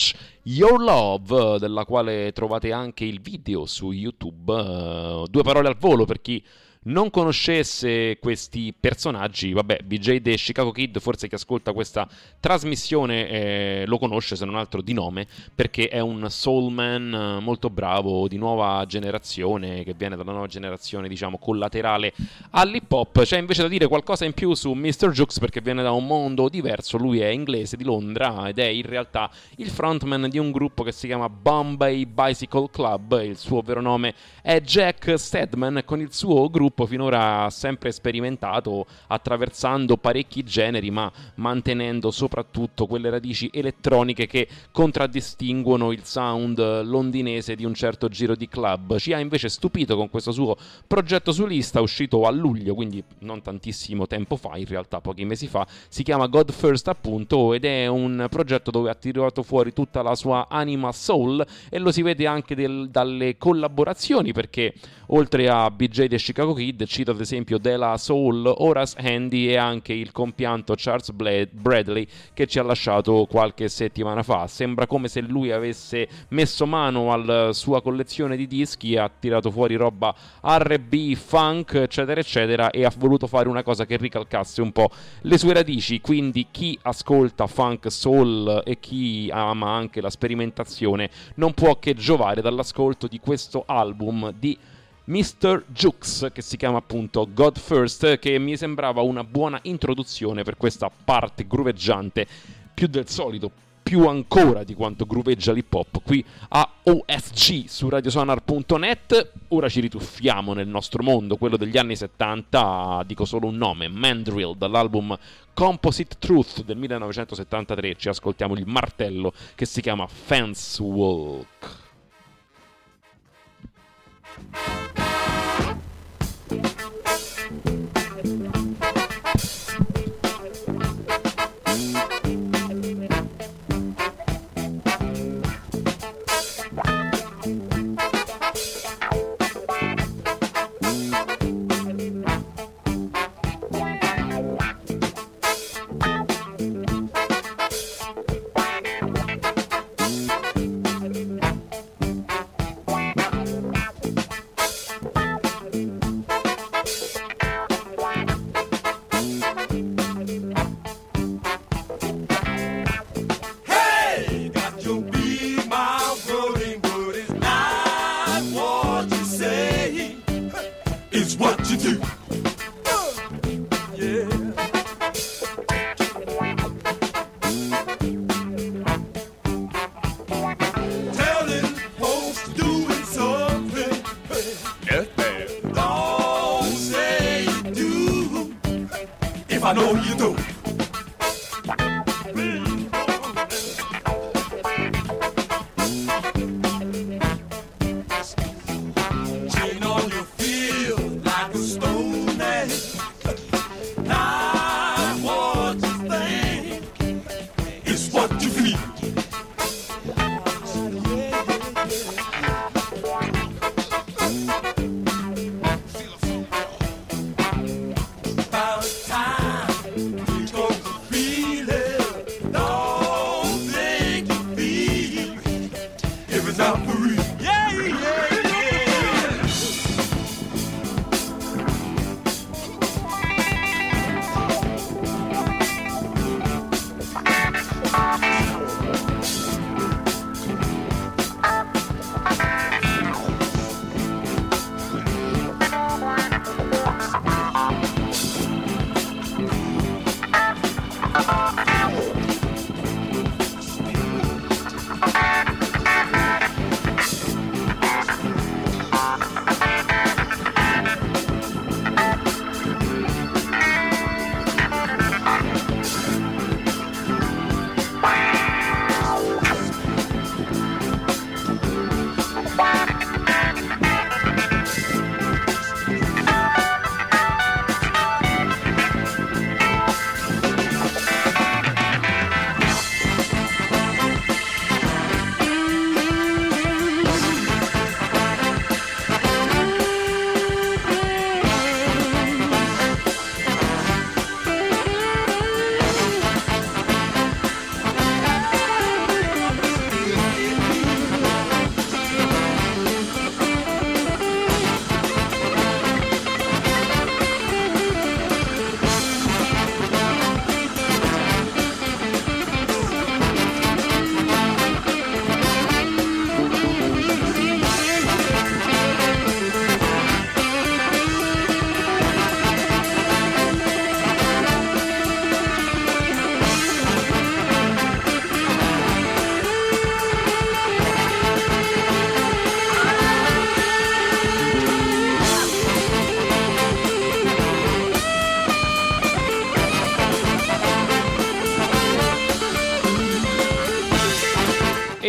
/ Your Love, della quale trovate anche il video su YouTube. Due parole al volo per chi non conoscesse questi personaggi. Vabbè, BJ The Chicago Kid, forse chi ascolta questa trasmissione lo conosce, se non altro di nome, perché è un soulman molto bravo, di nuova generazione, che viene dalla nuova generazione, diciamo, collaterale all'hip hop. C'è invece da dire qualcosa in più su Mr. Jukes, perché viene da un mondo diverso. Lui è inglese, di Londra, ed è in realtà il frontman di un gruppo che si chiama Bombay Bicycle Club. Il suo vero nome è Jack Stedman. Con il suo gruppo finora ha sempre sperimentato, attraversando parecchi generi, ma mantenendo soprattutto quelle radici elettroniche che contraddistinguono il sound londinese di un certo giro di club. Ci ha invece stupito con questo suo progetto solista, uscito a luglio, quindi non tantissimo tempo fa, in realtà pochi mesi fa. Si chiama God First, appunto, ed è un progetto dove ha tirato fuori tutta la sua anima soul, e lo si vede anche dalle collaborazioni, perché oltre a BJ The Chicago Kid cita ad esempio De La Soul, Horace Handy e anche il compianto Charles Bradley, che ci ha lasciato qualche settimana fa. Sembra come se lui avesse messo mano alla sua collezione di dischi, ha tirato fuori roba R&B, funk, eccetera eccetera, e ha voluto fare una cosa che ricalcasse un po' le sue radici. Quindi chi ascolta funk, soul e chi ama anche la sperimentazione non può che giovare dall'ascolto di questo album di Mr. Jukes, che si chiama appunto God First, che mi sembrava una buona introduzione per questa parte grooveggiante, più del solito, più ancora di quanto grooveggia l'hip hop, qui a OSG su radiosonar.net. Ora ci rituffiamo nel nostro mondo, quello degli anni 70, dico solo un nome, Mandrill, dall'album Composite Truth del 1973. Ci ascoltiamo il martello che si chiama Fence Walk.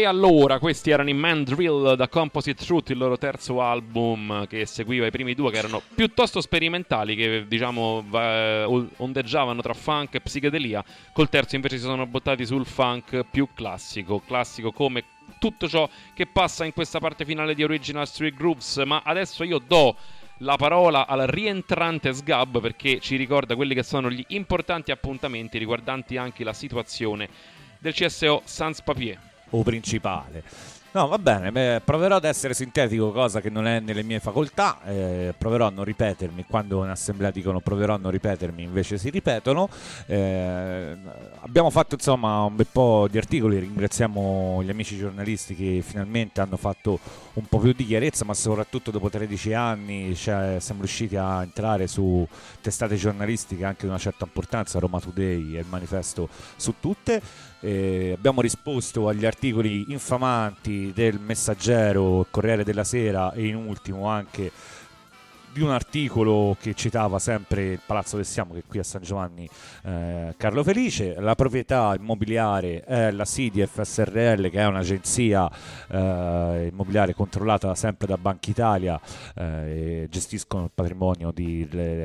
allora, questi erano i Mandrill da Composite Truth, il loro terzo album che seguiva i primi due, che erano piuttosto sperimentali, che diciamo ondeggiavano tra funk e psichedelia. Col terzo invece si sono buttati sul funk più classico come tutto ciò che passa in questa parte finale di Original Street Grooves. Ma adesso io do la parola al rientrante Sgab, perché ci ricorda quelli che sono gli importanti appuntamenti riguardanti anche la situazione del CSO Sans Papier. O principale. No, va bene, proverò ad essere sintetico, cosa che non è nelle mie facoltà, proverò a non ripetermi, quando in assemblea dicono proverò a non ripetermi, invece si ripetono. Abbiamo fatto insomma un bel po' di articoli, ringraziamo gli amici giornalisti che finalmente hanno fatto un po' più di chiarezza, ma soprattutto dopo 13 anni siamo riusciti a entrare su testate giornalistiche anche di una certa importanza, Roma Today e il Manifesto su tutte. Abbiamo risposto agli articoli infamanti del Messaggero, Corriere della Sera e in ultimo anche di un articolo che citava sempre il Palazzo del Siamo, che è qui a San Giovanni, Carlo Felice. La proprietà immobiliare è la CDF SRL, che è un'agenzia immobiliare controllata sempre da Banca Italia, e gestiscono il patrimonio di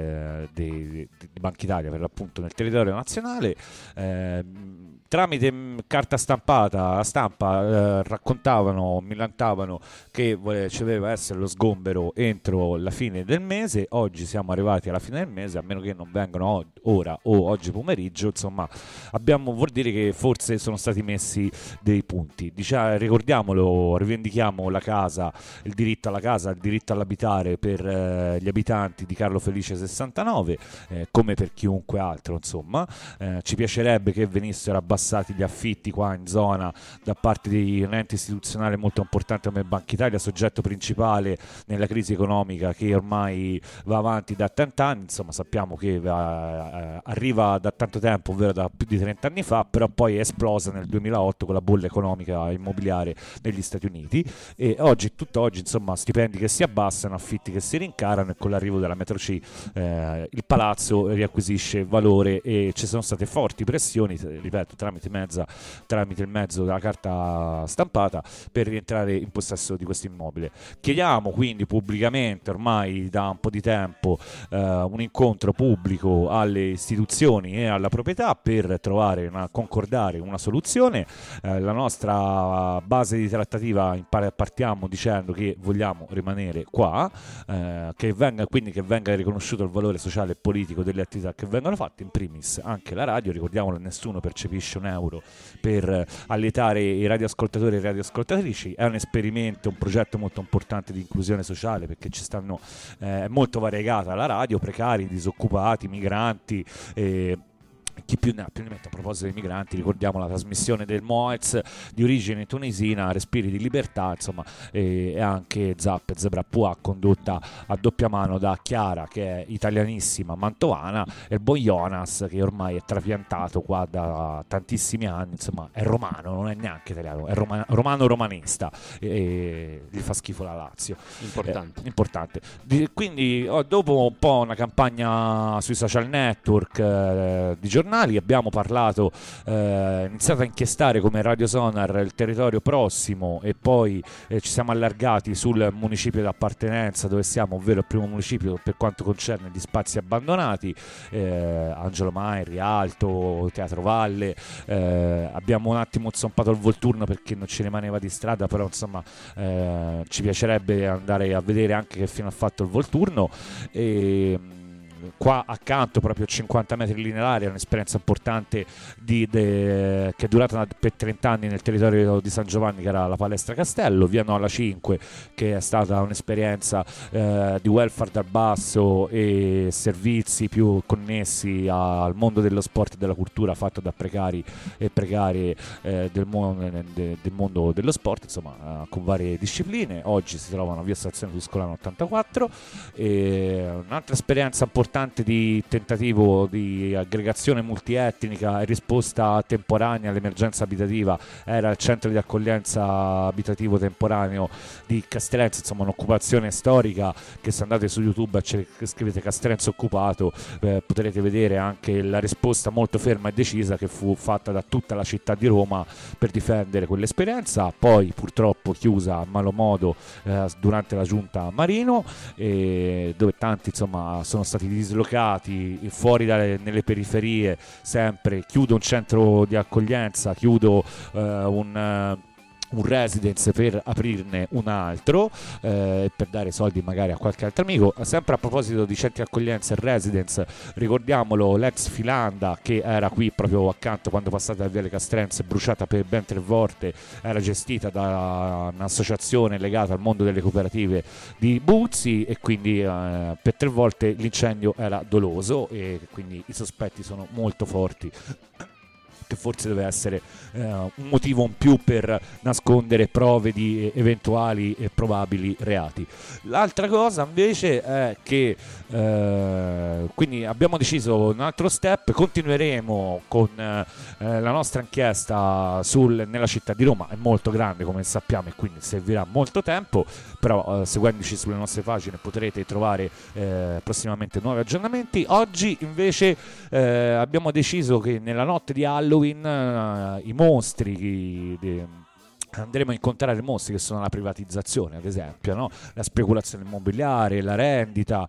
Banca Italia per l'appunto nel territorio nazionale. Tramite carta stampata, la stampa raccontavano, millantavano che ci doveva essere lo sgombero entro la fine del mese. Oggi siamo arrivati alla fine del mese, a meno che non vengano ora o oggi pomeriggio. Insomma, vuol dire che forse sono stati messi dei punti. Ricordiamolo, rivendichiamo la casa, il diritto alla casa, il diritto all'abitare per gli abitanti di Carlo Felice 69, come per chiunque altro. Insomma, ci piacerebbe che venissero abbassati gli affitti qua in zona da parte di un ente istituzionale molto importante come Banca Italia, soggetto principale nella crisi economica che ormai va avanti da 30 anni. Insomma, sappiamo che arriva da tanto tempo, ovvero da più di 30 anni fa, però poi è esplosa nel 2008 con la bolla economica immobiliare negli Stati Uniti, e tutt'oggi insomma stipendi che si abbassano, affitti che si rincarano, e con l'arrivo della Metro C il palazzo riacquisisce valore, e ci sono state forti pressioni, ripeto, tramite il mezzo della carta stampata per rientrare in possesso di questo immobile. Chiediamo quindi pubblicamente ormai da un po' di tempo un incontro pubblico alle istituzioni e alla proprietà per concordare una soluzione. La nostra base di trattativa, partiamo dicendo che vogliamo rimanere qua, che venga riconosciuto il valore sociale e politico delle attività che vengono fatte, in primis anche la radio. Ricordiamolo, nessuno percepisce un euro per allietare i radioascoltatori e le radioascoltatrici. È un esperimento, un progetto molto importante di inclusione sociale, perché ci stanno molto variegata la radio, precari, disoccupati, migranti, chi più ne ha più ne mette. A proposito dei migranti, ricordiamo la trasmissione del Moez di origine tunisina, Respiri di Libertà, insomma, e anche Zap e Zebra Pua, condotta a doppia mano da Chiara, che è italianissima, mantovana, e il buon Jonas, che ormai è trapiantato qua da tantissimi anni, insomma è romano, non è neanche italiano, è romano-romanista, e gli fa schifo la Lazio. Importante. Quindi dopo un po' una campagna sui social network di giornali, abbiamo parlato, iniziato a inchiestare come Radio Sonar il territorio prossimo, e poi ci siamo allargati sul municipio d'appartenenza dove siamo, ovvero il primo municipio per quanto concerne gli spazi abbandonati, Angelo Mai, Rialto, Teatro Valle. Abbiamo un attimo zompato il Volturno perché non ci rimaneva di strada, però insomma ci piacerebbe andare a vedere anche che fine ha fatto il Volturno. E qua accanto, proprio a 50 metri lineari, è un'esperienza importante che è durata per 30 anni nel territorio di San Giovanni, che era la Palestra Castello. Via Nola 5, che è stata un'esperienza di welfare dal basso e servizi più connessi al mondo dello sport e della cultura, fatto da precari e precarie del mondo dello sport, insomma, con varie discipline. Oggi si trovano via Stazione Tuscolana 84. E un'altra esperienza importante importante di tentativo di aggregazione multietnica e risposta temporanea all'emergenza abitativa era il centro di accoglienza abitativo temporaneo di Castrense, insomma un'occupazione storica che se andate su YouTube scrivete Castrense occupato potrete vedere anche la risposta molto ferma e decisa che fu fatta da tutta la città di Roma per difendere quell'esperienza, poi purtroppo chiusa a malo modo durante la giunta Marino, dove tanti insomma sono stati dislocati fuori nelle periferie. Sempre chiudo un centro di accoglienza, chiudo un residence per aprirne un altro, per dare soldi magari a qualche altro amico. Sempre a proposito di centri di accoglienza e residence, ricordiamolo, l'ex Filanda che era qui proprio accanto quando passate da Viale Castrense, bruciata per ben 3 volte, era gestita da un'associazione legata al mondo delle cooperative di Buzzi e quindi per 3 volte l'incendio era doloso e quindi i sospetti sono molto forti che forse deve essere un motivo in più per nascondere prove di eventuali e probabili reati. L'altra cosa invece è che quindi abbiamo deciso un altro step, continueremo con la nostra inchiesta nella città di Roma, è molto grande come sappiamo e quindi servirà molto tempo, però seguendoci sulle nostre pagine potrete trovare prossimamente nuovi aggiornamenti. Oggi invece abbiamo deciso che nella notte di Halloween i mostri andremo a incontrare mostri che sono la privatizzazione, ad esempio, no? La speculazione immobiliare, la rendita,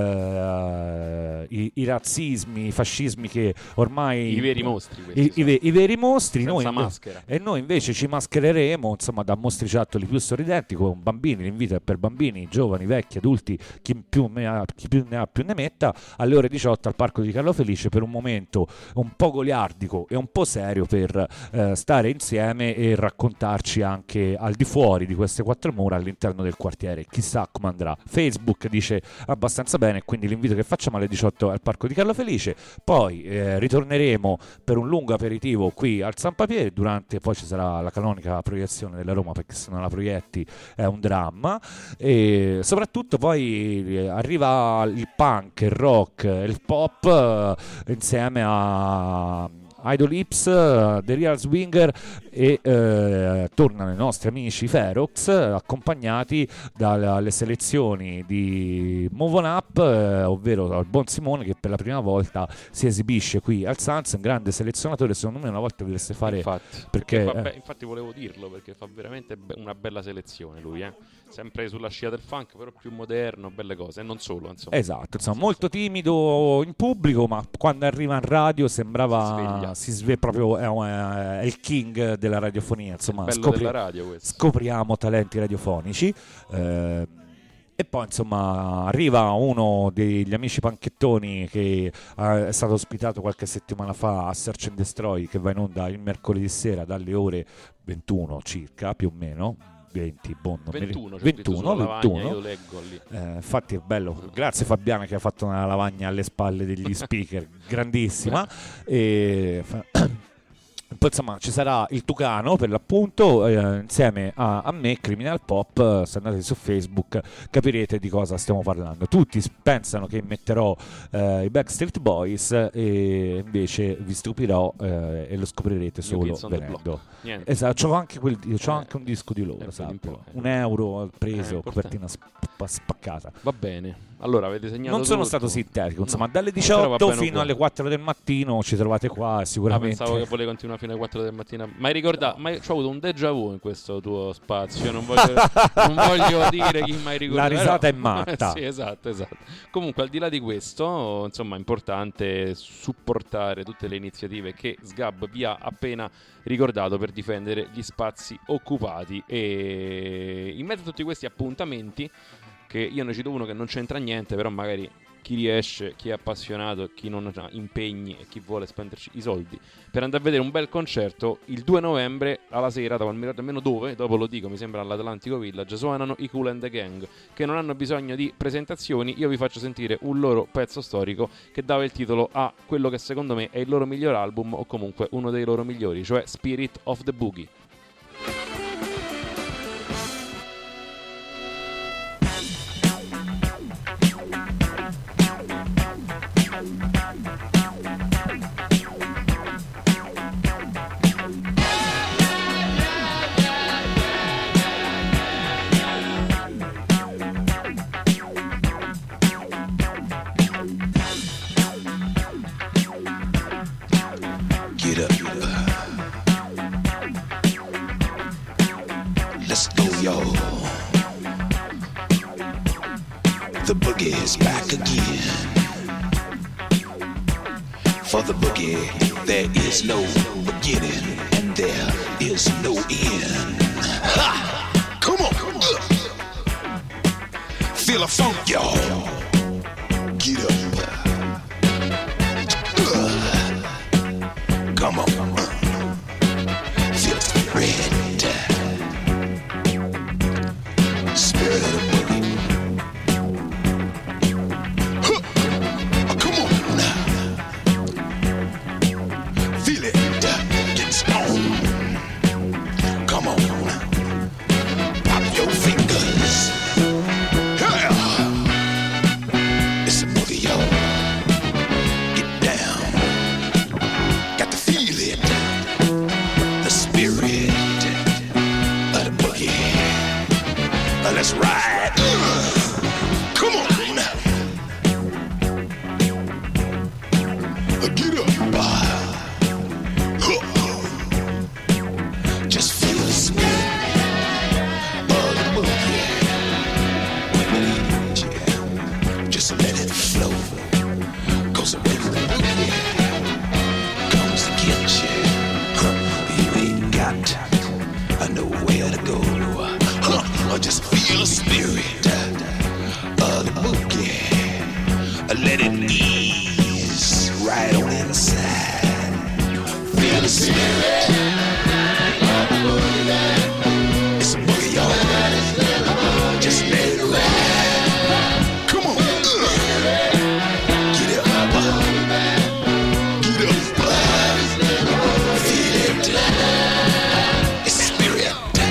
i razzismi, i fascismi che ormai i veri mostri, i veri mostri, senza maschera. E noi invece ci maschereremo insomma da mostriciattoli più sorridenti con bambini. L'invito è per bambini, giovani, vecchi, adulti, chi più ne ha più ne metta, alle ore 18 al Parco di Carlo Felice per un momento un po' goliardico e un po' serio per stare insieme e raccontarci anche al di fuori di queste 4 mura all'interno del quartiere. Chissà come andrà. Facebook dice abbastanza bene, quindi l'invito che facciamo alle 18 al Parco di Carlo Felice. Poi ritorneremo per un lungo aperitivo qui al San Papier, poi ci sarà la canonica proiezione della Roma, perché se non la proietti è un dramma, e soprattutto poi arriva il punk, il rock, il pop insieme a Idol Hips, The Real Swinger e tornano i nostri amici Ferox accompagnati dalle selezioni di Move On Up, ovvero dal buon Simone che per la prima volta si esibisce qui al Sans, un grande selezionatore. Secondo me una volta dovreste fare, infatti volevo dirlo perché fa veramente una bella selezione lui, sempre sulla scia del funk, però più moderno, belle cose, e non solo, insomma. Esatto, insomma, molto timido in pubblico, ma quando arriva in radio sembrava proprio è il king della radiofonia, insomma, della radio, questo. Scopriamo talenti radiofonici. E poi insomma arriva uno degli amici panchettoni che è stato ospitato qualche settimana fa a Search and Destroy, che va in onda il mercoledì sera dalle ore 21 circa, più o meno 21, io leggo lì. Infatti è bello, grazie Fabiana che ha fatto una lavagna alle spalle degli speaker grandissima. E poi insomma ci sarà il Tucano per l'appunto, insieme a me, Criminal Pop. Se andate su Facebook capirete di cosa stiamo parlando. Tutti pensano che metterò i Backstreet Boys e invece vi stupirò e lo scoprirete solo venendo. Esatto, c'ho anche un disco di loro, €1 preso, copertina spaccata. Va bene. Allora avete segnato non sono stato sintetico, insomma, dalle 18 fino alle 4 del mattino ci trovate qua sicuramente. Pensavo che volevi continuare fino alle 4 del mattino. Ma hai ricordato? Ma c'ho avuto un déjà vu in questo tuo spazio. Non voglio dire chi mai ricordato. La risata è matta. Sì, esatto. Comunque, al di là di questo, insomma, è importante supportare tutte le iniziative che SGAB vi ha appena ricordato per difendere gli spazi occupati. E in mezzo a tutti questi appuntamenti, che io ne cito uno che non c'entra niente, però magari chi riesce, chi è appassionato, chi non ha impegni e chi vuole spenderci i soldi per andare a vedere un bel concerto, il 2 novembre alla sera, non mi ricordo nemmeno dove, dopo lo dico, mi sembra all'Atlantico Village, suonano i Kool and the Gang, che non hanno bisogno di presentazioni. Io vi faccio sentire un loro pezzo storico che dava il titolo a quello che secondo me è il loro miglior album, o comunque uno dei loro migliori, cioè Spirit of the Boogie. Get up. Let's go, y'all. The boogie is back again. For the boogie, there is no beginning and there is no end. Ha! Come on! Feel a funk, y'all. Get up. Come on. Feel the red. Spirit of the boogie. Come on now. Feel it. Get strong. Come on. Pop your fingers. Yeah. It's a boogie, y'all. Get down. Got to feel it. The spirit of the boogie. Let's ride. Come on. Get up. Just feel the spirit of the boogie. Just let it flow. 'Cause when the boogie comes to get you, you ain't got nowhere to go. Or just feel the spirit of the boogie. Let it ease right on inside. Feel the spirit of the boogie. It's a boogie, y'all. Just let it ride. Come on. Get up. Get up. Feel it. It's spirit.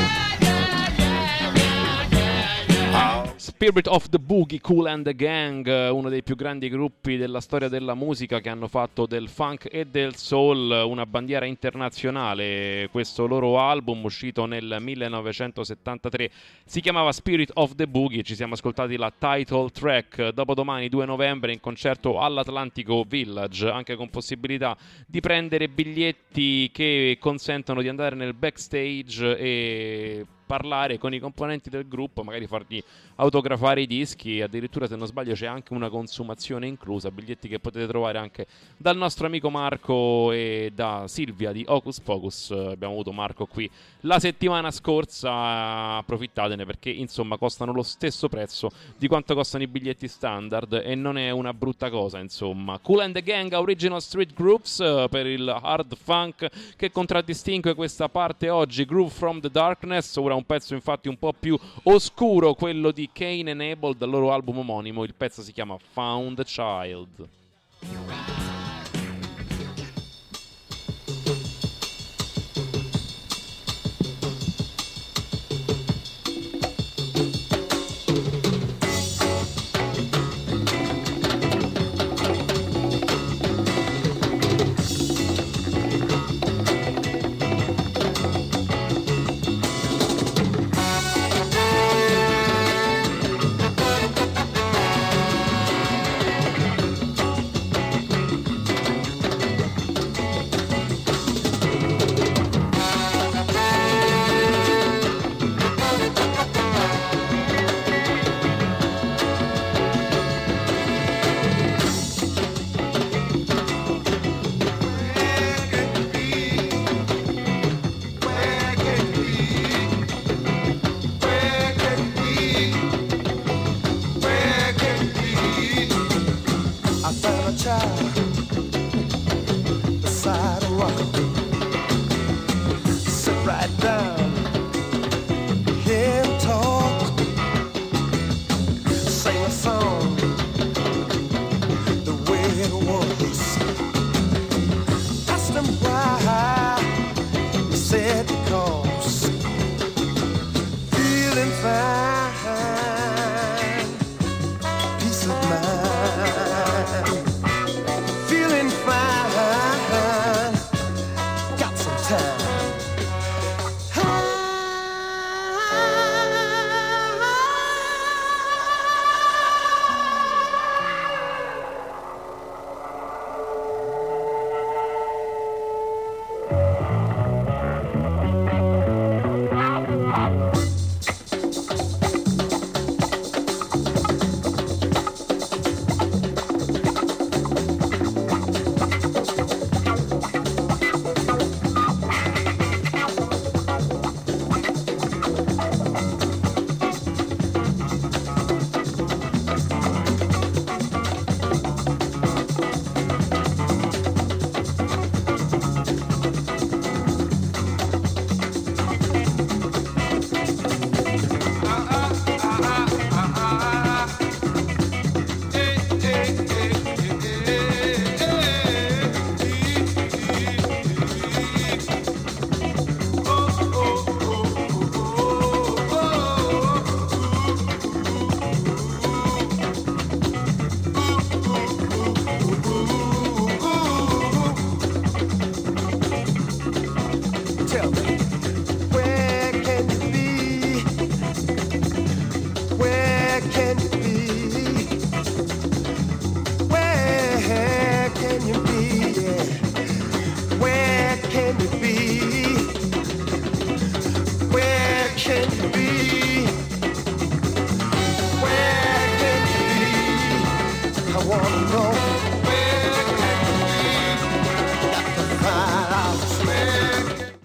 Spirit of the Boogie, Kool and the Gang, uno dei più grandi gruppi della storia della musica, che hanno fatto del funk e del soul una bandiera internazionale. Questo loro album, uscito nel 1973, si chiamava Spirit of the Boogie. Ci siamo ascoltati la title track. Dopodomani, 2 novembre, in concerto all'Atlantico Village, anche con possibilità di prendere biglietti che consentono di andare nel backstage e parlare con i componenti del gruppo, magari fargli autografare i dischi. Addirittura, se non sbaglio, c'è anche una consumazione inclusa. Biglietti che potete trovare anche dal nostro amico Marco e da Silvia di Hocus Pocus. Abbiamo avuto Marco qui la settimana scorsa. Approfittatene, perché insomma costano lo stesso prezzo di quanto costano i biglietti standard, e non è una brutta cosa, insomma. Kool and the Gang, Original Street Groups, per il hard funk che contraddistingue questa parte oggi. Groove from the Darkness, ora un pezzo infatti un po' più oscuro, quello di Cain and Abel dal loro album omonimo. Il pezzo si chiama Found a Child.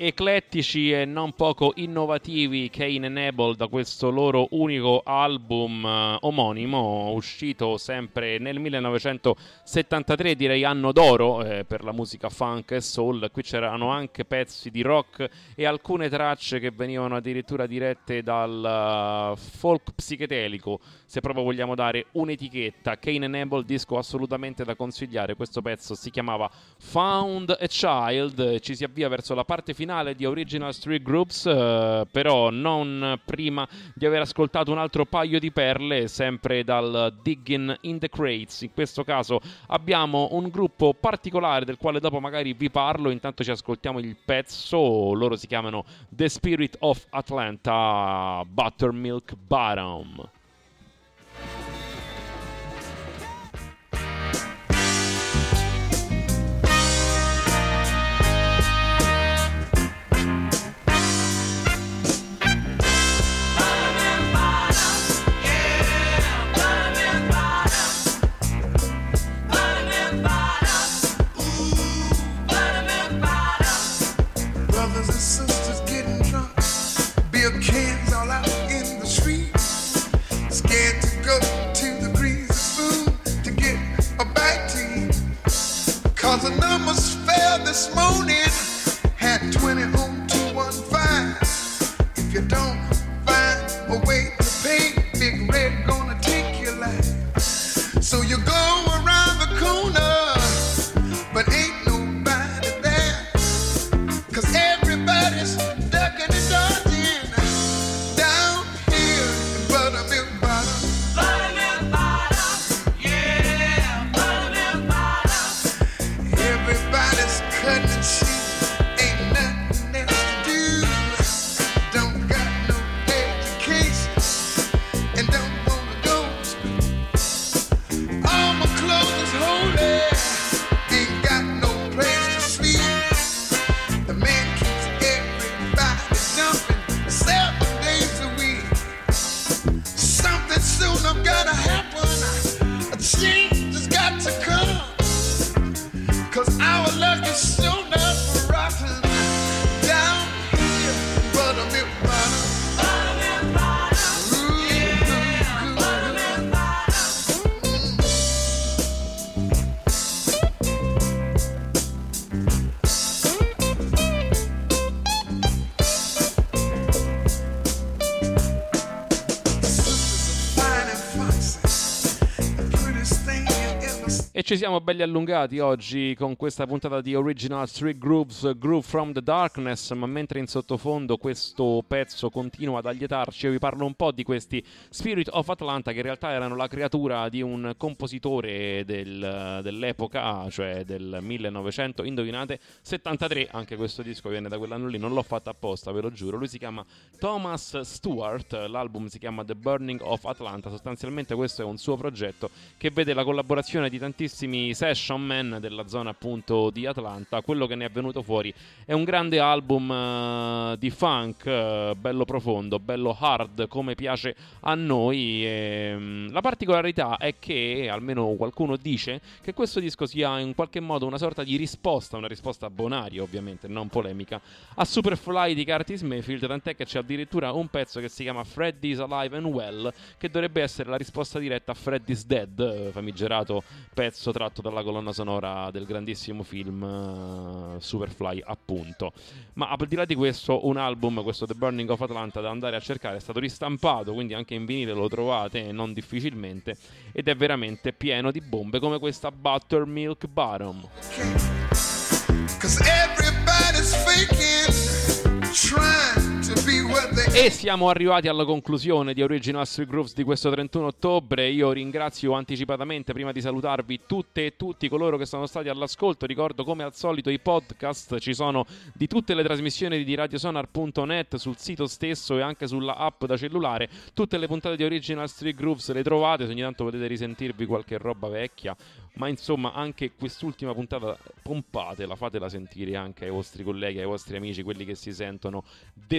eclettici e non poco innovativi Cain and Abel da questo loro unico album omonimo, uscito sempre nel 1973, direi anno d'oro per la musica funk e soul. Qui c'erano anche pezzi di rock e alcune tracce che venivano addirittura dirette dal folk psichedelico, se proprio vogliamo dare un'etichetta. Cain and Abel, disco assolutamente da consigliare. Questo pezzo si chiamava Found a Child. Ci si avvia verso la parte finale di Original Street Groups, però non prima di aver ascoltato un altro paio di perle, sempre dal Digging in the Crates. In questo caso abbiamo un gruppo particolare del quale dopo magari vi parlo, intanto ci ascoltiamo il pezzo. Loro si chiamano The Spirit of Atlanta, Buttermilk Bottom. Brothers and sisters getting drunk, beer cans all out in the street, scared to go to the greasy spoon to get a bite to eat. Cause the numbers fell this morning, had 20 on 215. If you don't find a way to pay, Big Red gonna take your life. So you go around the corner, but ain't nobody there. Cause everybody's ducking and dodging down here in Buttermilk Bottom. Buttermilk Bottom, yeah, Buttermilk Bottom. Everybody's cutting and shooting, ain't nothing else to do. Don't got no education and don't wanna go to school. All my clothes is holy, ain't got no place to sleep. The man keeps everybody jumping 7 days a week. Something soon I'm gotta happen. A change has got to come. Cause our luck is soon up rotten down here in Buttermilk Bottom. Buttermilk Bottom, yeah, Buttermilk fine and foxy, the prettiest thing you ever seen. E ci siamo belli allungati oggi con questa puntata di Original Street Grooves, Groove from the Darkness, ma mentre in sottofondo questo pezzo continua ad allietarci, io vi parlo un po' di questi Spirit of Atlanta, che in realtà erano la creatura di un compositore dell'epoca, cioè del 1900, indovinate, 73, anche questo disco viene da quell'anno lì, non l'ho fatto apposta, ve lo giuro. Lui si chiama Thomas Stewart, l'album si chiama The Burning of Atlanta. Sostanzialmente questo è un suo progetto che vede la collaborazione di tantissimi session man della zona appunto di Atlanta. Quello che ne è venuto fuori è un grande album di funk, bello profondo, bello hard, come piace a noi. La particolarità è che, almeno qualcuno dice, che questo disco sia in qualche modo una sorta di risposta, una risposta bonaria ovviamente, non polemica, a Superfly di Curtis Mayfield, tant'è che c'è addirittura un pezzo che si chiama Freddy's Alive and Well, che dovrebbe essere la risposta diretta a Freddy's Dead, famigerato pezzo tratto dalla colonna sonora del grandissimo film Superfly, appunto. Ma al di là di questo, un album, questo The Burning of Atlanta, da andare a cercare, è stato ristampato, quindi anche in vinile lo trovate non difficilmente, ed è veramente pieno di bombe come questa Buttermilk Bottom. Cause everybody's faking, trying to be what they. E siamo arrivati alla conclusione di Original Street Grooves di questo 31 ottobre. Io ringrazio anticipatamente, prima di salutarvi, tutte e tutti coloro che sono stati all'ascolto. Ricordo, come al solito, i podcast ci sono di tutte le trasmissioni di radiosonar.net sul sito stesso e anche sulla app da cellulare. Tutte le puntate di Original Street Grooves le trovate, se ogni tanto potete risentirvi qualche roba vecchia, ma insomma anche quest'ultima puntata pompatela, fatela sentire anche ai vostri colleghi, ai vostri amici, quelli che si sentono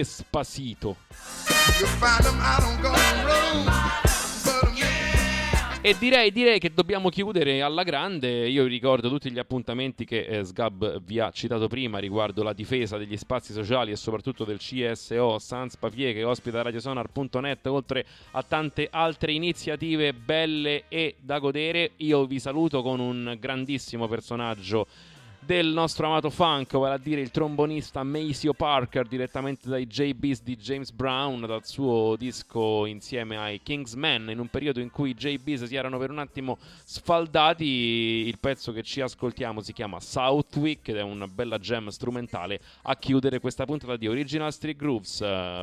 Despacito. You find them out on Golden Road, Buttermilk, E direi che dobbiamo chiudere alla grande. Io vi ricordo tutti gli appuntamenti che Sgab vi ha citato prima riguardo la difesa degli spazi sociali e soprattutto del CSO Sans Papier, che ospita radiosonar.net, oltre a tante altre iniziative belle e da godere. Io vi saluto con un grandissimo personaggio del nostro amato funk, vale a dire il trombonista Maceo Parker, direttamente dai JBs di James Brown, dal suo disco insieme ai Kingsmen, in un periodo in cui i JBs si erano per un attimo sfaldati. Il pezzo che ci ascoltiamo si chiama Southwick ed è una bella jam strumentale a chiudere questa puntata di Original Street Grooves.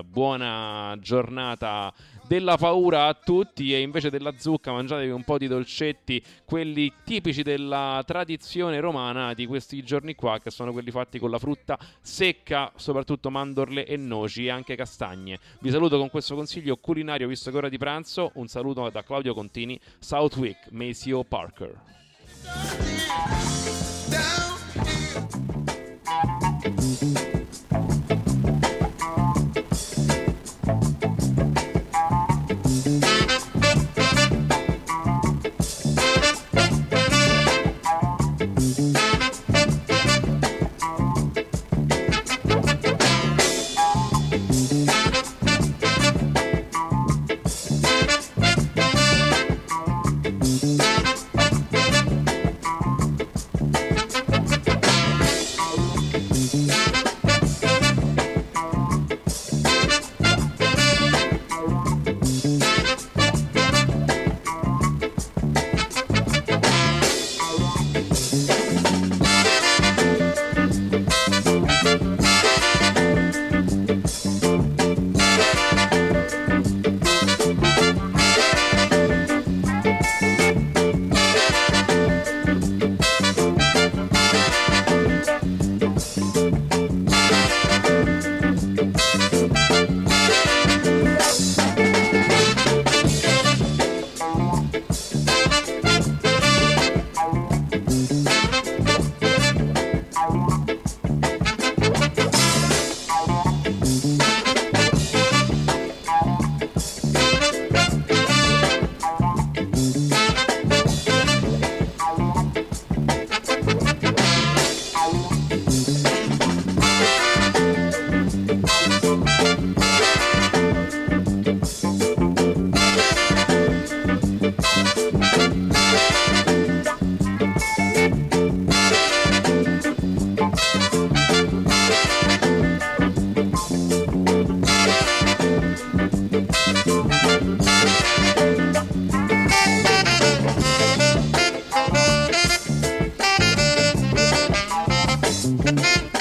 Buona giornata della paura a tutti, e invece della zucca mangiatevi un po' di dolcetti, quelli tipici della tradizione romana di questi giorni qua, che sono quelli fatti con la frutta secca, soprattutto mandorle e noci e anche castagne. Vi saluto con questo consiglio culinario visto che è ora di pranzo. Un saluto da Claudio Contini, Southwick, Maceo Parker. Thank you.